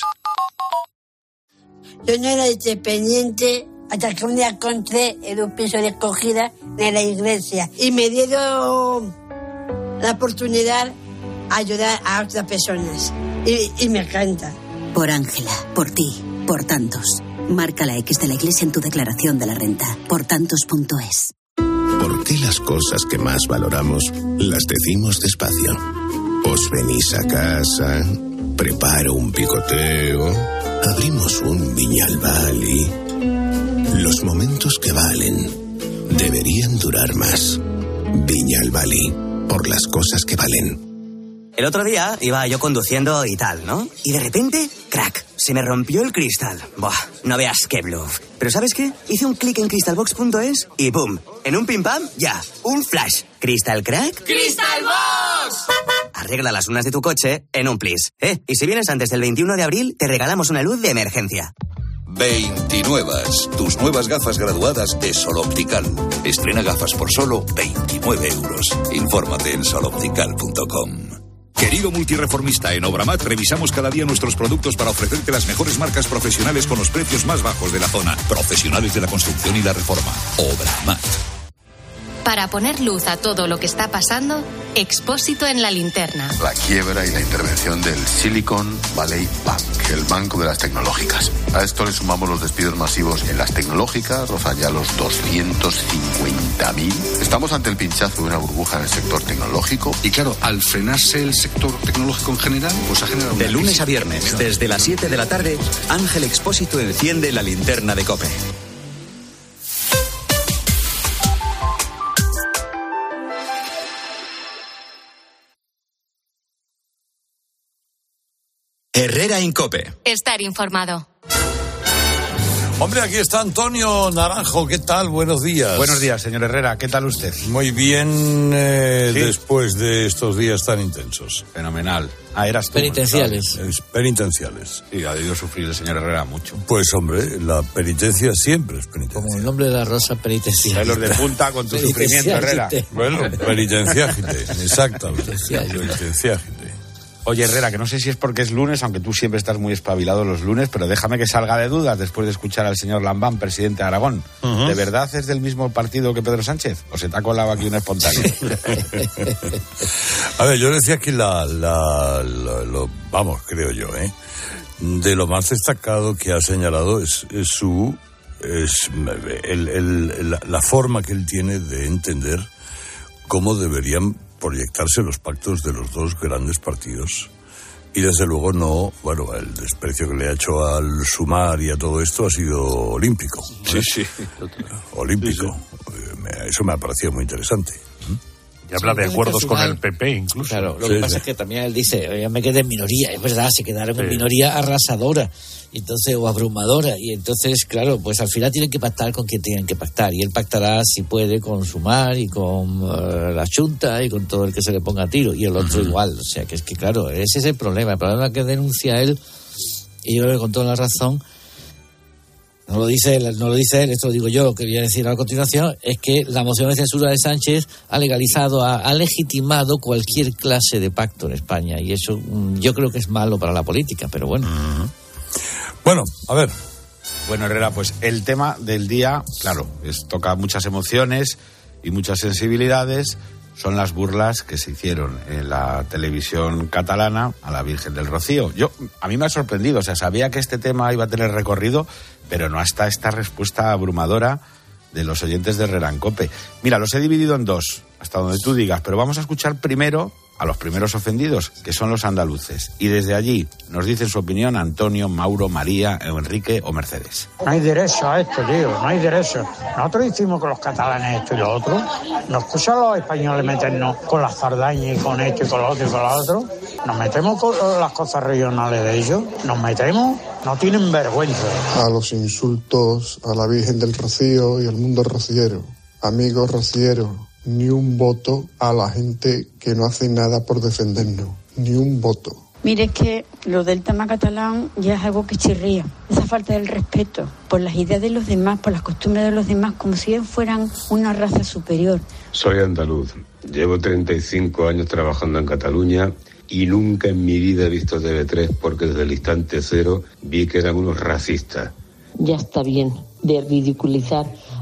Yo no era independiente hasta que un día encontré en un piso de acogida de la iglesia y me dieron la oportunidad a ayudar a otras personas. Y, y me encanta.
Por Ángela, por ti, por tantos. Marca la X de la Iglesia en tu declaración de la renta. Por tantos punto es.
¿Por qué las cosas que más valoramos las decimos despacio? Os venís a casa, preparo un picoteo, abrimos un Viñalbali. Los momentos que valen deberían durar más. Viñalbali, por las cosas que valen.
El otro día iba yo conduciendo y tal, ¿no? Y de repente, crack, se me rompió el cristal. Buah, no veas qué bluff. Pero ¿sabes qué? Hice un clic en crystalbox punto es y ¡pum! En un pim pam, ya, un flash. ¿Crystal crack?
¡Crystalbox!
Arregla las lunas de tu coche en un plis. ¿Eh? Y si vienes antes del veintiuno de abril, te regalamos una luz de emergencia.
veintinuevas, tus nuevas gafas graduadas de Sol Optical. Estrena gafas por solo veintinueve euros. Infórmate en sol optical punto com.
Querido multireformista, en Obramat revisamos cada día nuestros productos para ofrecerte las mejores marcas profesionales con los precios más bajos de la zona. Profesionales de la construcción y la reforma. Obramat.
Para poner luz a todo lo que está pasando, Expósito en la linterna.
La quiebra y la intervención del Silicon Valley Bank, el banco de las tecnológicas. A esto le sumamos los despidos masivos en las tecnológicas, rozan ya los doscientos cincuenta mil. Estamos ante el pinchazo de una burbuja en el sector tecnológico.
Y claro, al frenarse el sector tecnológico en general, pues ha generado...
De lunes a viernes, desde las siete de la tarde, Ángel Expósito enciende la linterna de COPE. Herrera en COPE.
Estar informado.
Hombre, aquí está Antonio Naranjo. ¿Qué tal? Buenos días.
Buenos días, señor Herrera. ¿Qué tal usted?
Muy bien, eh,
¿Sí?
después de estos días tan intensos.
Fenomenal. Ah, eras tú.
Penitenciales.
Es penitenciales.
Sí, ha debido sufrir el señor Herrera mucho.
Pues, hombre, la penitencia siempre es penitencia.
Como el nombre de la rosa, penitencial.
Pelos de punta con tu sufrimiento, Herrera.
Bueno, penitenciágite, exactamente. Penitenciágite.
Oye, Herrera, que no sé si es porque es lunes, aunque tú siempre estás muy espabilado los lunes, pero déjame que salga de dudas después de escuchar al señor Lambán, presidente de Aragón. Uh-huh. ¿De verdad es del mismo partido que Pedro Sánchez? ¿O se te ha colado aquí un espontáneo?
A ver, yo decía que la, la, la lo, vamos, creo yo, ¿eh? De lo más destacado que ha señalado es, es su, es el, el, la, la forma que él tiene de entender cómo deberían proyectarse los pactos de los dos grandes partidos. Y desde luego no, bueno, el desprecio que le ha hecho al Sumar y a todo esto ha sido olímpico.
¿Eh? Sí, sí.
Olímpico. Sí, sí. Eso me ha parecido muy interesante.
Y habla de acuerdos con el P P incluso.
Claro, lo
sí,
que pasa
sí.
es que también él dice, yo me quedé en minoría, es verdad, se quedaron sí. en minoría arrasadora, entonces o abrumadora, y entonces, claro, pues al final tienen que pactar con quien tienen que pactar, y él pactará, si puede, con Sumar y con uh, la Junta y con todo el que se le ponga a tiro, y el otro uh-huh. igual, o sea, que es que, claro, ese es el problema, el problema que denuncia él, y yo creo que con toda la razón, no lo dice él, no lo dice él, esto lo digo yo, lo que voy a decir a continuación, es que la moción de censura de Sánchez ha legalizado, ha, ha legitimado cualquier clase de pacto en España, y eso yo creo que es malo para la política, pero bueno.
Uh-huh. Bueno, a ver.
Bueno, Herrera, pues el tema del día, claro, es, toca muchas emociones y muchas sensibilidades, son las burlas que se hicieron en la televisión catalana a la Virgen del Rocío. Yo, a mí me ha sorprendido, o sea, sabía que este tema iba a tener recorrido, pero no hasta esta respuesta abrumadora de los oyentes de Herrera en COPE. Mira, los he dividido en dos, hasta donde tú digas, pero vamos a escuchar primero a los primeros ofendidos, que son los andaluces. Y desde allí nos dicen su opinión Antonio, Mauro, María, Enrique o Mercedes.
No hay derecho a esto, tío, no hay derecho. Nosotros hicimos con los catalanes esto y lo otro. Nos escuchan los españoles meternos con las zardañas y con esto y con lo otro y con lo otro. Nos metemos con las cosas regionales de ellos. Nos metemos, no tienen vergüenza.
A los insultos a la Virgen del Rocío y al mundo rociero. Amigos rocieros, ni un voto a la gente que no hace nada por defendernos. Ni un voto.
Mire, es que lo del tema catalán ya es algo que chirría. Esa falta del respeto por las ideas de los demás, por las costumbres de los demás, como si ellos fueran una raza superior.
Soy andaluz. Llevo treinta y cinco años trabajando en Cataluña y nunca en mi vida he visto T V tres porque desde el instante cero vi que eran unos racistas.
Ya está bien de ridiculizar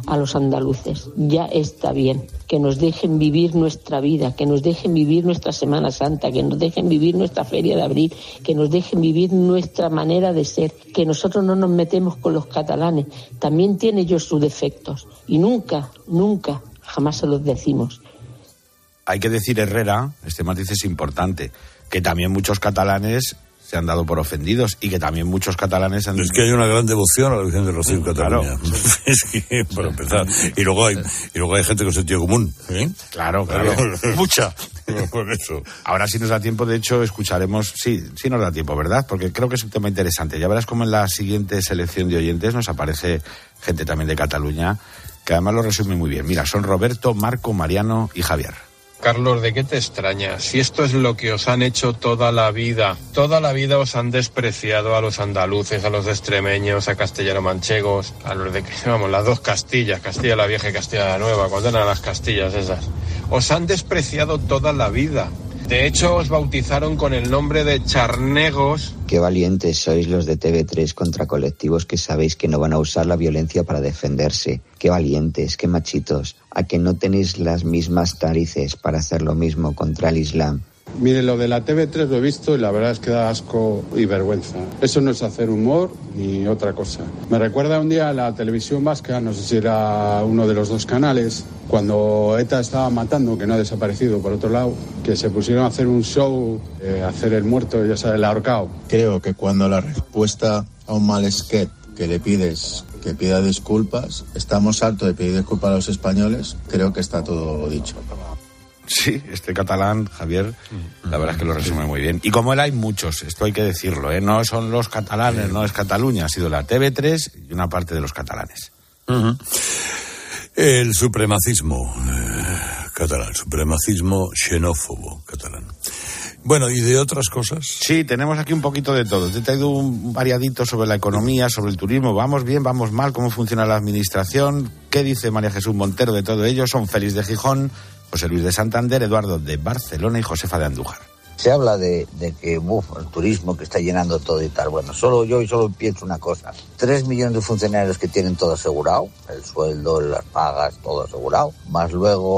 a los andaluces. Ya está bien. Que nos dejen vivir nuestra vida, que nos dejen vivir nuestra Semana Santa, que nos dejen vivir nuestra Feria de Abril, que nos dejen vivir nuestra manera de ser, que nosotros no nos metemos con los catalanes. También tienen ellos sus defectos y nunca, nunca, jamás se los decimos.
Hay que decir, Herrera, este matiz es importante, que también muchos catalanes se han dado por ofendidos y que también muchos catalanes han...
Es que hay una gran devoción a la Virgen del Rocío en Cataluña. Claro. Es que, para empezar. Y luego hay, y luego hay gente con sentido común. ¿eh?
Claro, claro.
Mucha. Por eso.
Ahora sí nos da tiempo, de hecho, escucharemos... Sí, sí nos da tiempo, ¿verdad? Porque creo que es un tema interesante. Ya verás cómo en la siguiente selección de oyentes nos aparece gente también de Cataluña, que además lo resume muy bien. Mira, son Roberto, Marco, Mariano y Javier.
Carlos, ¿de qué te extrañas? Si esto es lo que os han hecho toda la vida. Toda la vida os han despreciado a los andaluces, a los extremeños, a castellano-manchegos, a los de, vamos, las dos Castillas, Castilla la Vieja y Castilla la Nueva, cuando eran las Castillas esas. Os han despreciado toda la vida. De hecho, os bautizaron con el nombre de charnegos.
Qué valientes sois los de T V tres contra colectivos que sabéis que no van a usar la violencia para defenderse. Qué valientes, qué machitos. A que no tenéis las mismas narices para hacer lo mismo contra el Islam.
Mire, lo de la T V tres lo he visto y la verdad es que da asco y vergüenza. Eso no es hacer humor ni otra cosa. Me recuerda un día a la televisión vasca, no sé si era uno de los dos canales, cuando ETA estaba matando, que no ha desaparecido por otro lado, que se pusieron a hacer un show, eh, hacer el muerto, ya sabes, el ahorcado.
Creo que cuando la respuesta a un mal sketch que le pides que pida disculpas, estamos hartos de pedir disculpas a los españoles, creo que está todo dicho.
Sí, este catalán, Javier, la verdad es que lo resume muy bien. Y como él hay muchos, esto hay que decirlo, ¿eh? No son los catalanes, no es Cataluña, ha sido la T V tres y una parte de los catalanes.
Uh-huh. El supremacismo eh, catalán, supremacismo xenófobo catalán. Bueno, ¿y de otras cosas?
Sí, tenemos aquí un poquito de todo. Te he traído un variadito sobre la economía, sobre el turismo. ¿Vamos bien, vamos mal? ¿Cómo funciona la administración? ¿Qué dice María Jesús Montero de todo ello? Son Félix de Gijón, José Luis de Santander, Eduardo de Barcelona y Josefa de Andújar.
Se habla de, de que uf, el turismo que está llenando todo y tal. Bueno, solo yo y solo pienso una cosa. Tres millones de funcionarios que tienen todo asegurado, el sueldo, las pagas, todo asegurado. Más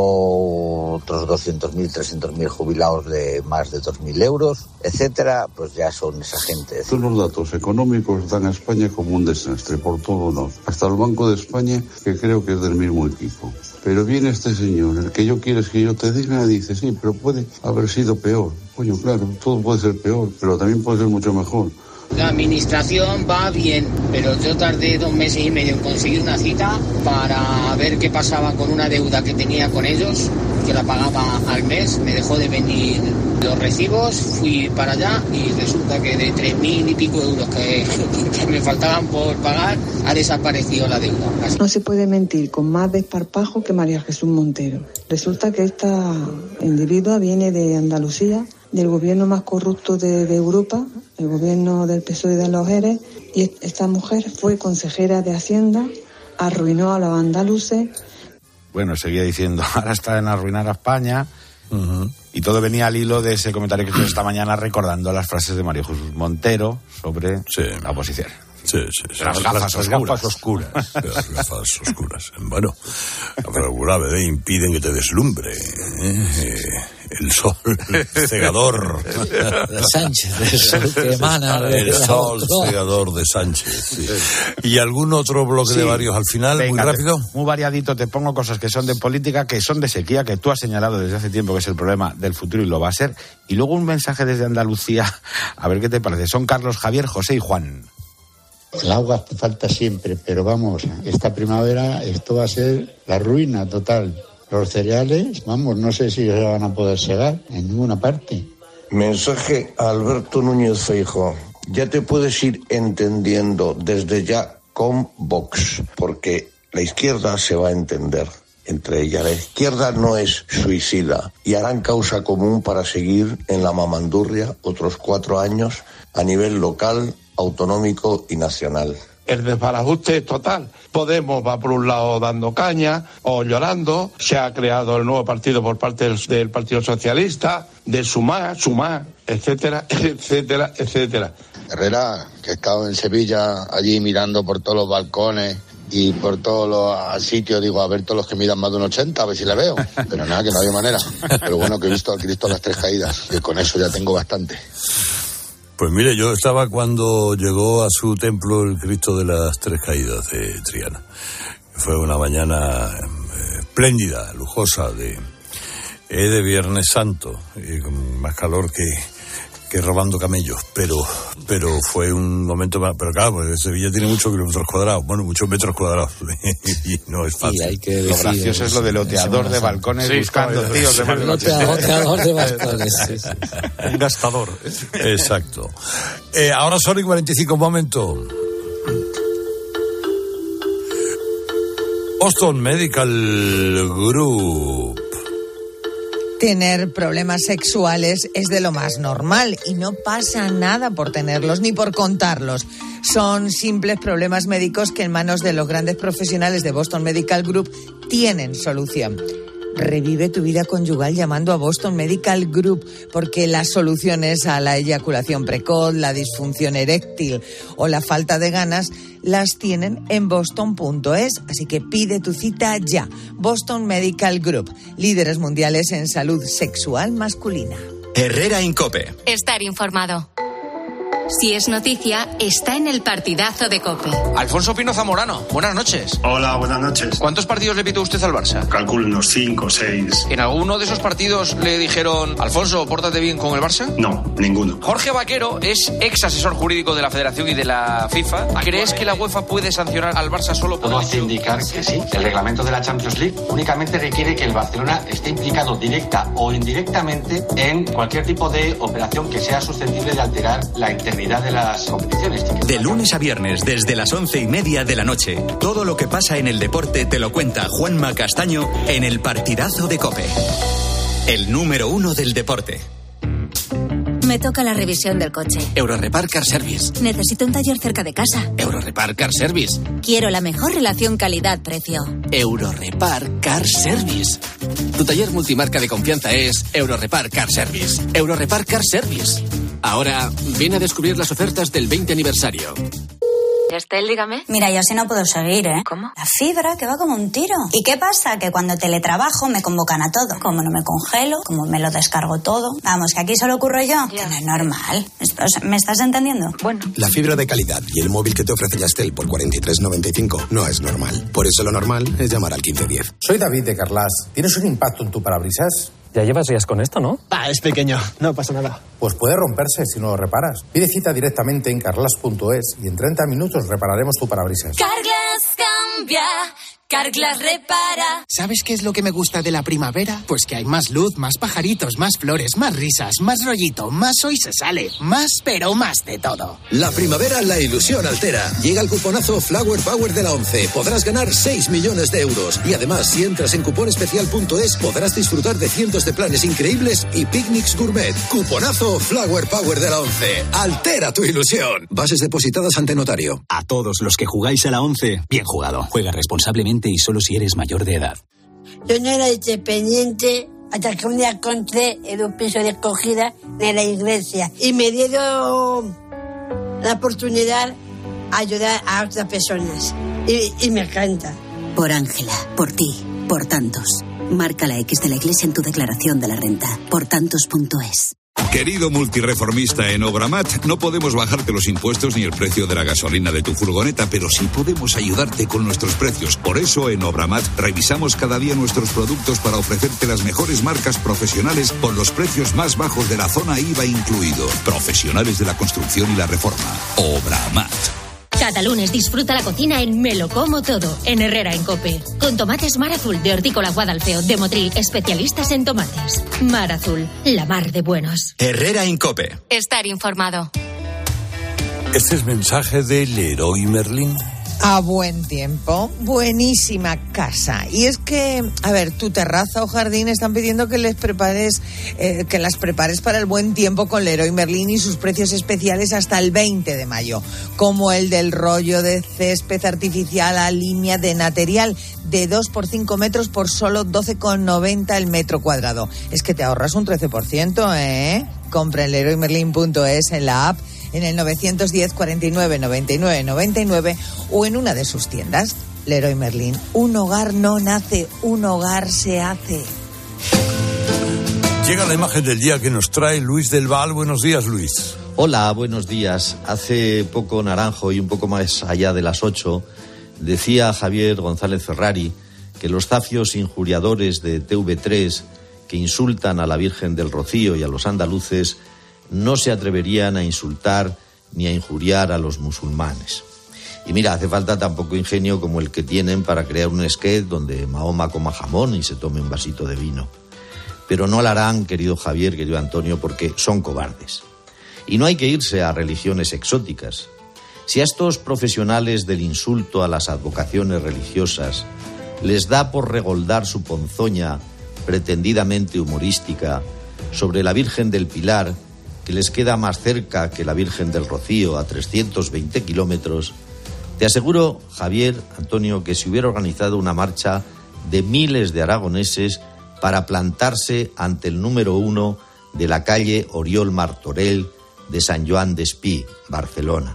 luego otros doscientos mil, trescientos mil jubilados de más de dos mil euros, etcétera. Pues ya son esa gente.
Todos los datos económicos dan a España como un desastre, por todo lado. Hasta el Banco de España, que creo que es del mismo equipo. Pero viene este señor, el que yo quiero es que yo te diga, dice, sí, pero puede haber sido peor. Coño, claro, todo puede ser peor, pero también puede ser mucho mejor.
La administración va bien, pero yo tardé dos meses y medio en conseguir una cita para ver qué pasaba con una deuda que tenía con ellos, que la pagaba al mes, me dejó de venir los recibos, fui para allá y resulta que de tres mil y pico euros que, que me faltaban por pagar, ha desaparecido la deuda. Así.
No se puede mentir con más desparpajo que María Jesús Montero. Resulta que esta individua viene de Andalucía, del gobierno más corrupto de, de Europa, el gobierno del P S O E de los Jerez, y esta mujer fue consejera de Hacienda, arruinó a los andaluces.
Bueno, seguía diciendo, ahora está en arruinar a España, uh-huh. Y todo venía al hilo de ese comentario que hizo esta mañana recordando las frases de María Jesús Montero sobre sí. la oposición.
Sí, sí, sí.
Las gafas, las gafas oscuras.
Las gafas oscuras. Bueno, grave, ¿eh? Impiden que te deslumbre. ¿eh? El sol cegador.
De Sánchez, el sol que emana.
El sol cegador de Sánchez. Sí. ¿Y algún otro bloque sí. de varios al final? Venga, muy rápido.
Te, muy variadito, te pongo cosas que son de política, que son de sequía, que tú has señalado desde hace tiempo que es el problema del futuro y lo va a ser. Y luego un mensaje desde Andalucía, a ver qué te parece. Son Carlos, Javier, José y Juan.
El agua hace falta siempre, pero vamos, esta primavera esto va a ser la ruina total. Los cereales, vamos, no sé si se van a poder segar en ninguna parte.
Mensaje a Alberto Núñez Feijóo. Ya te puedes ir entendiendo desde ya con Vox, porque la izquierda se va a entender entre ella. La izquierda no es suicida y harán causa común para seguir en la mamandurria otros cuatro años a nivel local, autonómico y nacional.
El desbarajuste es total. Podemos va por un lado dando caña o llorando. Se ha creado el nuevo partido por parte del, del Partido Socialista, de Sumar, Sumar, etcétera, etcétera, etcétera.
Herrera, que he estado en Sevilla allí mirando por todos los balcones
y por todos los sitios digo, a ver todos los que midan más de un ochenta, a ver si le veo. Pero nada, que no había manera. Pero bueno, que he visto al Cristo de las Tres Caídas, y con eso ya tengo bastante.
Pues mire, yo estaba cuando llegó a su templo el Cristo de las Tres Caídas de Triana. Fue una mañana eh, espléndida, lujosa, de, eh, de Viernes Santo, y con más calor que... que robando camellos, pero pero fue un momento más, pero claro, porque Sevilla tiene muchos kilómetros cuadrados, bueno, muchos metros cuadrados, y no es fácil.
Sí, hay que
lo
decir,
gracioso es lo del loteador de balcones, sí, buscando tíos de balcones.
Loteador de balcones, sí, sí.
Un gastador.
Exacto. Eh, ahora son y cuarenta y cinco, un momento. Boston Medical Group.
Tener problemas sexuales es de lo más normal y no pasa nada por tenerlos ni por contarlos. Son simples problemas médicos que en manos de los grandes profesionales de Boston Medical Group tienen solución. Revive tu vida conyugal llamando a Boston Medical Group, porque las soluciones a la eyaculación precoz, la disfunción eréctil o la falta de ganas las tienen en boston punto es. Así que pide tu cita ya. Boston Medical Group, líderes mundiales en salud sexual masculina.
Herrera Incope.
Estar informado. Si es noticia, está en el partidazo de COPE.
Alfonso Pino Zamorano, buenas noches.
Hola, buenas noches.
¿Cuántos partidos le pitó usted al Barça?
Calculo unos cinco o seis.
¿En alguno de esos partidos le dijeron, Alfonso, pórtate bien con el Barça?
No, ninguno.
Jorge Vaquero es ex asesor jurídico de la Federación y de la FIFA. ¿Crees que la UEFA puede sancionar al Barça solo por
Todo
el
hace
hecho?
indicar que sí. El reglamento de la Champions League únicamente requiere que el Barcelona esté implicado directa o indirectamente en cualquier tipo de operación que sea susceptible de alterar la integridad de las competiciones.
De lunes a viernes, desde las once y media de la noche, todo lo que pasa en el deporte te lo cuenta Juanma Castaño en el partidazo de COPE. El número uno del deporte.
Me toca la revisión del coche.
Eurorepar Car Service.
Necesito un taller cerca de casa.
Eurorepar Car Service.
Quiero la mejor relación calidad-precio.
Eurorepar Car Service. Tu taller multimarca de confianza es Eurorepar Car Service. Eurorepar Car Service. Ahora, ven a descubrir las ofertas del veinte aniversario.
Estel, dígame.
Mira, yo así no puedo seguir, ¿eh?
¿Cómo?
La fibra que va como un tiro. ¿Y qué pasa? Que cuando teletrabajo me convocan a todo. Como no me congelo, como me lo descargo todo. Vamos, que aquí solo ocurro yo. Que no es normal. ¿Me estás entendiendo?
Bueno.
La fibra de calidad y el móvil que te ofrece Yastel por cuarenta y tres noventa y cinco no es normal. Por eso lo normal es llamar al quince diez.
Soy David de Carlas. ¿Tienes un impacto en tu parabrisas?
Ya llevas días con esto, ¿no?
Ah, es pequeño, no pasa nada. Pues puede romperse si no lo reparas. Pide cita directamente en carlas punto es y en treinta minutos repararemos tu parabrisas.
Carglass cambia, Carglass repara.
¿Sabes qué es lo que me gusta de la primavera? Pues que hay más luz, más pajaritos, más flores, más risas, más rollito, más hoy se sale, más pero más de todo.
La primavera la ilusión altera. Llega el cuponazo Flower Power de la ONCE. Podrás ganar seis millones de euros. Y además, si entras en cuponespecial punto es, podrás disfrutar de cientos de planes increíbles y picnics gourmet. Cuponazo Flower Power de la ONCE. Altera tu ilusión. Bases depositadas ante notario.
A todos los que jugáis a la ONCE, bien jugado. Juega responsablemente y solo si eres mayor de edad.
Yo no era independiente hasta que un día encontré en un piso de acogida de la iglesia y me dieron la oportunidad de ayudar a otras personas y, y me encanta.
Por Ángela, por ti, por tantos. Marca la X de la iglesia en tu declaración de la renta. Por tantos punto es.
Querido multireformista en Obramat, no podemos bajarte los impuestos ni el precio de la gasolina de tu furgoneta, pero sí podemos ayudarte con nuestros precios. Por eso en Obramat revisamos cada día nuestros productos para ofrecerte las mejores marcas profesionales con los precios más bajos de la zona I V A incluido. Profesionales de la construcción y la reforma. Obramat.
Cada lunes disfruta la cocina en Me lo como todo, en Herrera Incope. Con tomates Mar Azul de Hortícola Guadalfeo de Motril, especialistas en tomates. Mar Azul, la mar de buenos.
Herrera Incope.
Estar informado.
Este es mensaje de Leroy Merlin.
A buen tiempo, buenísima casa. Y es que, a ver, tu terraza o jardín están pidiendo que les prepares, eh, que las prepares para el buen tiempo con Leroy Merlin y sus precios especiales hasta el veinte de mayo, como el del rollo de césped artificial a línea de material de dos por cinco metros por solo doce con noventa el metro cuadrado. Es que te ahorras un trece por ciento, ¿eh? Compra en leroy merlin punto es, en la app, en el novecientos diez, cuarenta y nueve, noventa y nueve, noventa y nueve o en una de sus tiendas. Leroy Merlin. Un hogar no nace, un hogar se hace.
Llega la imagen del día que nos trae Luis del Val. Buenos días, Luis.
Hola, buenos días. Hace poco Naranjo y un poco más allá de las ocho, decía Javier González Ferrari que los zafios injuriadores de T V tres que insultan a la Virgen del Rocío y a los andaluces no se atreverían a insultar ni a injuriar a los musulmanes. Y mira, hace falta tan poco ingenio como el que tienen para crear un sketch donde Mahoma coma jamón y se tome un vasito de vino. Pero no lo harán, querido Javier, querido Antonio, porque son cobardes. Y no hay que irse a religiones exóticas. Si a estos profesionales del insulto a las advocaciones religiosas les da por regoldar su ponzoña pretendidamente humorística sobre la Virgen del Pilar, que les queda más cerca que la Virgen del Rocío, a trescientos veinte kilómetros, te aseguro, Javier, Antonio, que se hubiera organizado una marcha de miles de aragoneses para plantarse ante el número uno de la calle Oriol Martorell de Sant Joan d'Espí, Barcelona.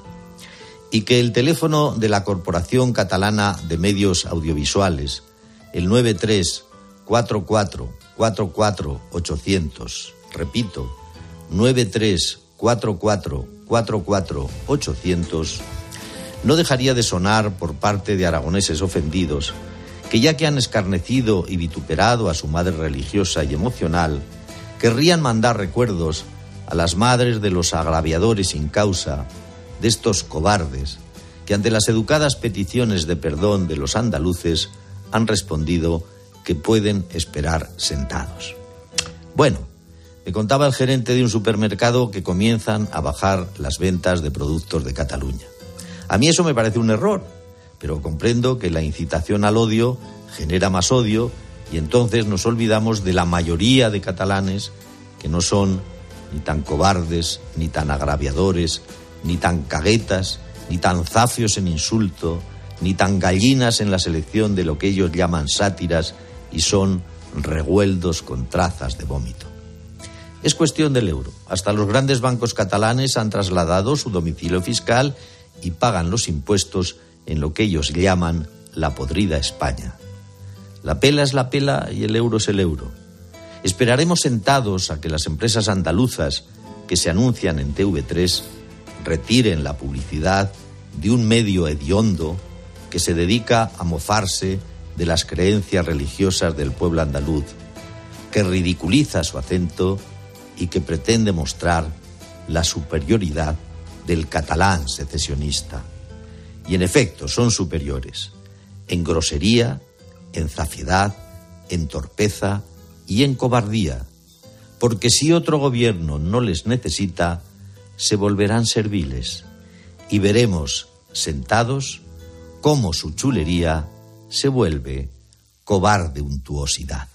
Y que el teléfono de la Corporación Catalana de Medios Audiovisuales, el nueve tres cuatro cuatro cuatro cuatro ochocientos, repito, nueve tres cuatro cuatro cuatro cuatro ochocientos, no dejaría de sonar por parte de aragoneses ofendidos, que ya que han escarnecido y vituperado a su madre religiosa y emocional, querrían mandar recuerdos a las madres de los agraviadores sin causa, de estos cobardes, que ante las educadas peticiones de perdón de los andaluces han respondido que pueden esperar sentados. Bueno, me contaba el gerente de un supermercado que comienzan a bajar las ventas de productos de Cataluña. A mí eso me parece un error, pero comprendo que la incitación al odio genera más odio y entonces nos olvidamos de la mayoría de catalanes que no son ni tan cobardes, ni tan agraviadores, ni tan caguetas, ni tan zafios en insulto, ni tan gallinas en la selección de lo que ellos llaman sátiras y son revueldos con trazas de vómito. Es cuestión del euro. Hasta los grandes bancos catalanes han trasladado su domicilio fiscal y pagan los impuestos en lo que ellos llaman la podrida España. La pela es la pela y el euro es el euro. Esperaremos sentados a que las empresas andaluzas que se anuncian en T V tres retiren la publicidad de un medio hediondo que se dedica a mofarse de las creencias religiosas del pueblo andaluz, que ridiculiza su acento y que pretende mostrar la superioridad del catalán secesionista. Y en efecto son superiores, en grosería, en zafiedad, en torpeza y en cobardía, porque si otro gobierno no les necesita, se volverán serviles y veremos sentados cómo su chulería se vuelve cobarde untuosidad.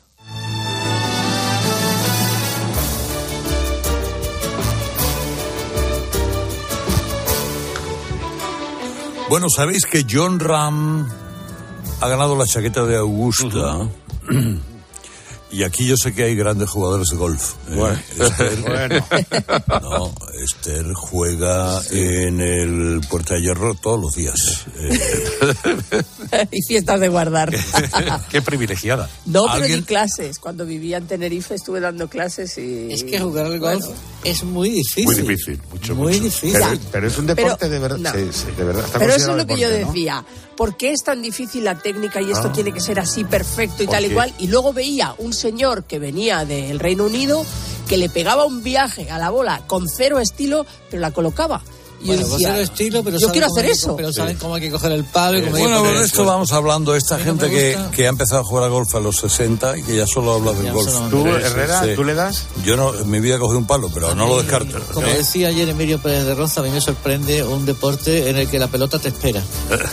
Bueno, sabéis que Jon Rahm ha ganado la chaqueta de Augusta. Uh-huh. Y aquí yo sé que hay grandes jugadores de golf.
Bueno,
eh, Esther,
bueno.
No, Esther juega sí. en el Puerta de Hierro todos los días.
Eh. Y fiestas de guardar.
Qué privilegiada.
No, pero
¿Alguien?
di clases. Cuando vivía en Tenerife estuve dando clases y...
Es que jugar al golf bueno, es muy difícil.
Muy difícil, mucho,
Muy
mucho.
difícil.
Pero, pero es un deporte
pero,
de verdad.
No.
Sí, sí, de verdad. Está
pero eso es lo que
deporte,
yo
¿no?
decía. ¿Por qué es tan difícil la técnica y esto
Ah.
tiene que ser así perfecto y
¿Por
tal
qué?
y cual? Y luego veía un señor que venía del Reino Unido que le pegaba un viaje a la bola con cero estilo, pero la colocaba. Y
Bueno,
yo
pues
decía,
cero estilo, pero
yo
saben
quiero
cómo
hacer
hay que-
eso.
Pero saben
Sí.
cómo hay que coger el palo y cómo hay que
Bueno,
poner
de esto vamos hablando. Esta
A mí no
gente
me
que,
gusta.
que ha empezado a jugar a golf a los sesenta y que ya solo habla del
Ya
golf.
solo
¿Tú,
Sí,
Herrera,
sí.
tú le das?
Yo no, en mi vida he cogido un palo, pero no lo descarto.
Como
¿Eh?
decía ayer Emilio Pérez de Roza, a mí me sorprende un deporte en el que la pelota te espera.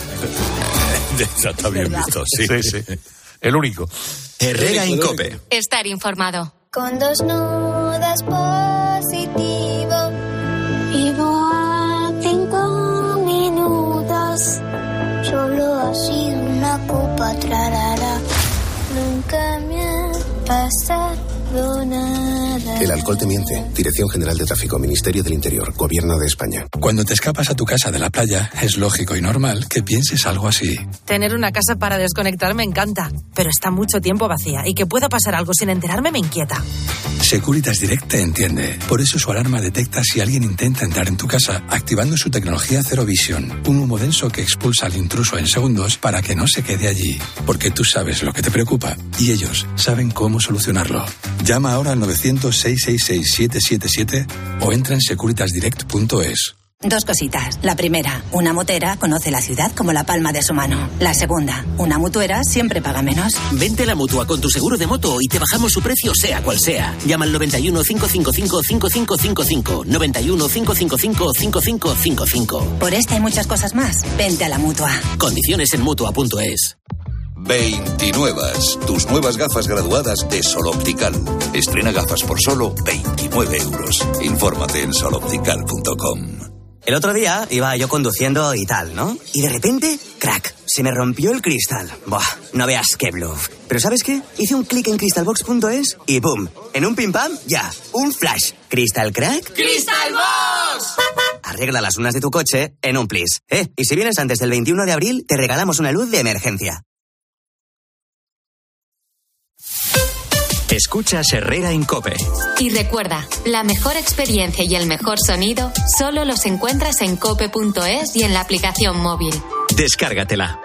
Ya está bien
¿Verdad?
visto, sí.
Sí, sí. El único.
Herrera en COPE.
Estar informado.
Con dos nudas positivo, vivo a cinco minutos. Solo ha sido una copa, trarara. Nunca me ha pasado
sido nada.
El alcohol te miente. Dirección General de Tráfico, Ministerio del Interior, Gobierno de España.
Cuando te escapas a tu casa de la playa, es lógico y normal que pienses algo así.
Tener una casa para desconectar me encanta, pero está mucho tiempo vacía y que pueda pasar algo sin enterarme me inquieta.
Securitas Direct te entiende. Por eso su alarma detecta si alguien intenta entrar en tu casa, activando su tecnología Zero Vision, un humo denso que expulsa al intruso en segundos para que no se quede allí. Porque tú sabes lo que te preocupa y ellos saben cómo solucionarlo. Llama ahora al novecientos, seiscientos sesenta y seis, setecientos setenta y siete o entra en securitas direct punto es.
Dos cositas. La primera, una motera conoce la ciudad como la palma de su mano. La segunda, una mutuera siempre paga menos.
Vente a la Mutua con tu seguro de moto y te bajamos su precio sea cual sea. Llama al noventa y uno, cincuenta y cinco, cincuenta y cinco cincuenta y cinco. noventa y uno, cincuenta y cinco, cincuenta y cinco cincuenta y cinco.
Por esta y muchas cosas más, vente a la Mutua.
Condiciones en mutua punto es.
veintinuevas, tus nuevas gafas graduadas de Sol Optical. Estrena gafas por solo veintinueve euros. Infórmate en sol optical punto com.
El otro día iba yo conduciendo y tal, ¿no? Y de repente, crack, se me rompió el cristal. Buah, no veas qué bluff. Pero ¿sabes qué? Hice un clic en crystalbox punto es y ¡pum! En un pim pam, ya, un flash. ¿Crystal crack?
¡Crystalbox!
Arregla las unas de tu coche en un plis. ¿Eh? Y si vienes antes del veintiuno de abril, te regalamos una luz de emergencia.
Escuchas Herrera en COPE.
Y recuerda, la mejor experiencia y el mejor sonido solo los encuentras en cope punto es y en la aplicación móvil.
Descárgatela.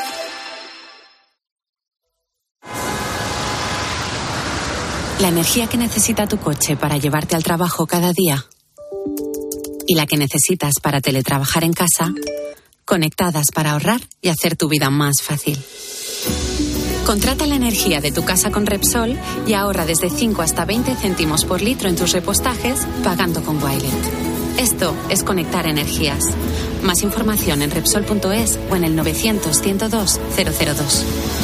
La energía que necesita tu coche para llevarte al trabajo cada día y la que necesitas para teletrabajar en casa, conectadas para ahorrar y hacer tu vida más fácil. Contrata la energía de tu casa con Repsol y ahorra desde cinco hasta veinte céntimos por litro en tus repostajes pagando con Wilet. Esto es conectar energías. Más información en Repsol punto es o en el novecientos, ciento dos, cero cero dos.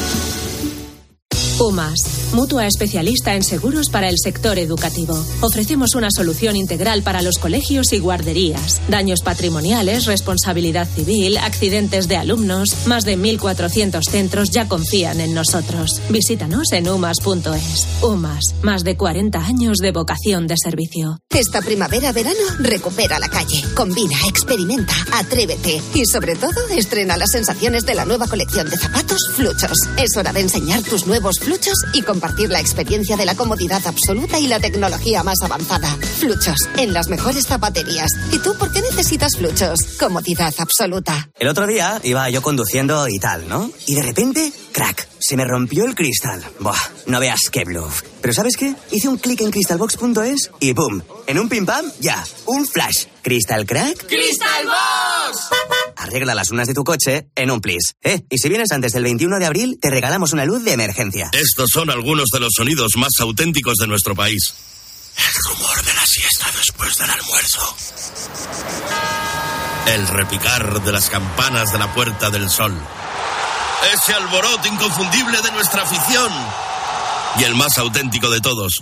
UMAS, mutua especialista en seguros para el sector educativo. Ofrecemos una solución integral para los colegios y guarderías. Daños patrimoniales, responsabilidad civil, accidentes de alumnos. Más de mil cuatrocientos centros ya confían en nosotros. Visítanos en umas punto es. UMAS, más de cuarenta años de vocación de servicio.
Esta primavera-verano, recupera la calle. Combina, experimenta, atrévete. Y sobre todo, estrena las sensaciones de la nueva colección de zapatos Fluchos. Es hora de enseñar tus nuevos Fluchos y compartir la experiencia de la comodidad absoluta y la tecnología más avanzada. Fluchos, en las mejores zapaterías. ¿Y tú por qué necesitas Fluchos? Comodidad absoluta.
El otro día iba yo conduciendo y tal, ¿no? Y de repente, crack, se me rompió el cristal. Buah, no veas qué bluff. Pero ¿sabes qué? Hice un clic en crystalbox punto es y ¡pum! En un pim pam, ya, un flash. ¿Crystal crack?
¡Crystalbox!
Arregla las unas de tu coche en un plis. ¿Eh? Y si vienes antes del veintiuno de abril, te regalamos una luz de emergencia.
Estos son algunos de los sonidos más auténticos de nuestro país. El rumor de la siesta después del almuerzo. El repicar de las campanas de la Puerta del Sol. Ese alboroto inconfundible de nuestra afición. Y el más auténtico de todos.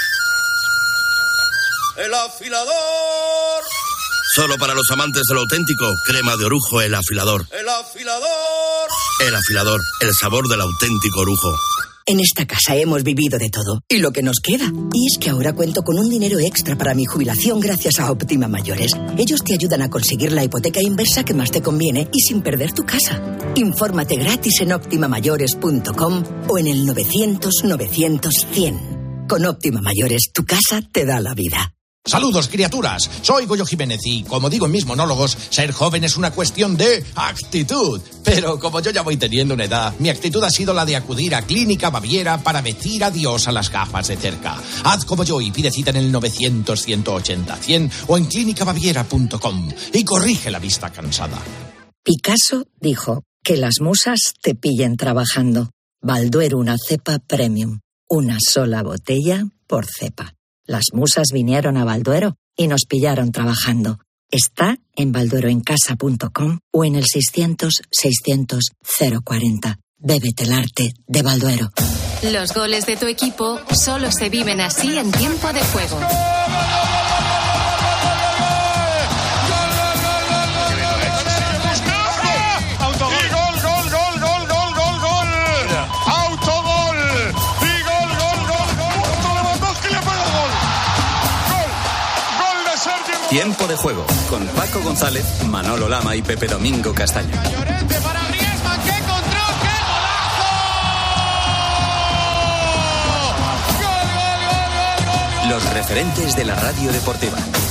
¡El afilador! Solo para los amantes de lo auténtico, crema de orujo El Afilador. ¡El afilador! El Afilador, el sabor del auténtico orujo.
En esta casa hemos vivido de todo, y lo que nos queda. Y es que ahora cuento con un dinero extra para mi jubilación gracias a Óptima Mayores. Ellos te ayudan a conseguir la hipoteca inversa que más te conviene y sin perder tu casa. Infórmate gratis en óptima mayores punto com o en el novecientos, novecientos, cien. Con Óptima Mayores, tu casa te da la vida.
Saludos, criaturas. Soy Goyo Jiménez y, como digo en mis monólogos, ser joven es una cuestión de actitud. Pero como yo ya voy teniendo una edad, mi actitud ha sido la de acudir a Clínica Baviera para decir adiós a las gafas de cerca. Haz como yo y pide cita en el novecientos, ciento ochenta, cien o en clínica baviera punto com y corrige la vista cansada.
Picasso dijo que las musas te pillen trabajando. Balduero, una cepa premium. Una sola botella por cepa. Las musas vinieron a Balduero y nos pillaron trabajando. Está en balduero en casa punto com o en el seiscientos, seiscientos, cero cuarenta. Bébete el arte de Balduero.
Los goles de tu equipo solo se viven así en tiempo de juego.
Tiempo de juego con Paco González, Manolo Lama y Pepe Domingo Castaño. Los referentes de la radio deportiva.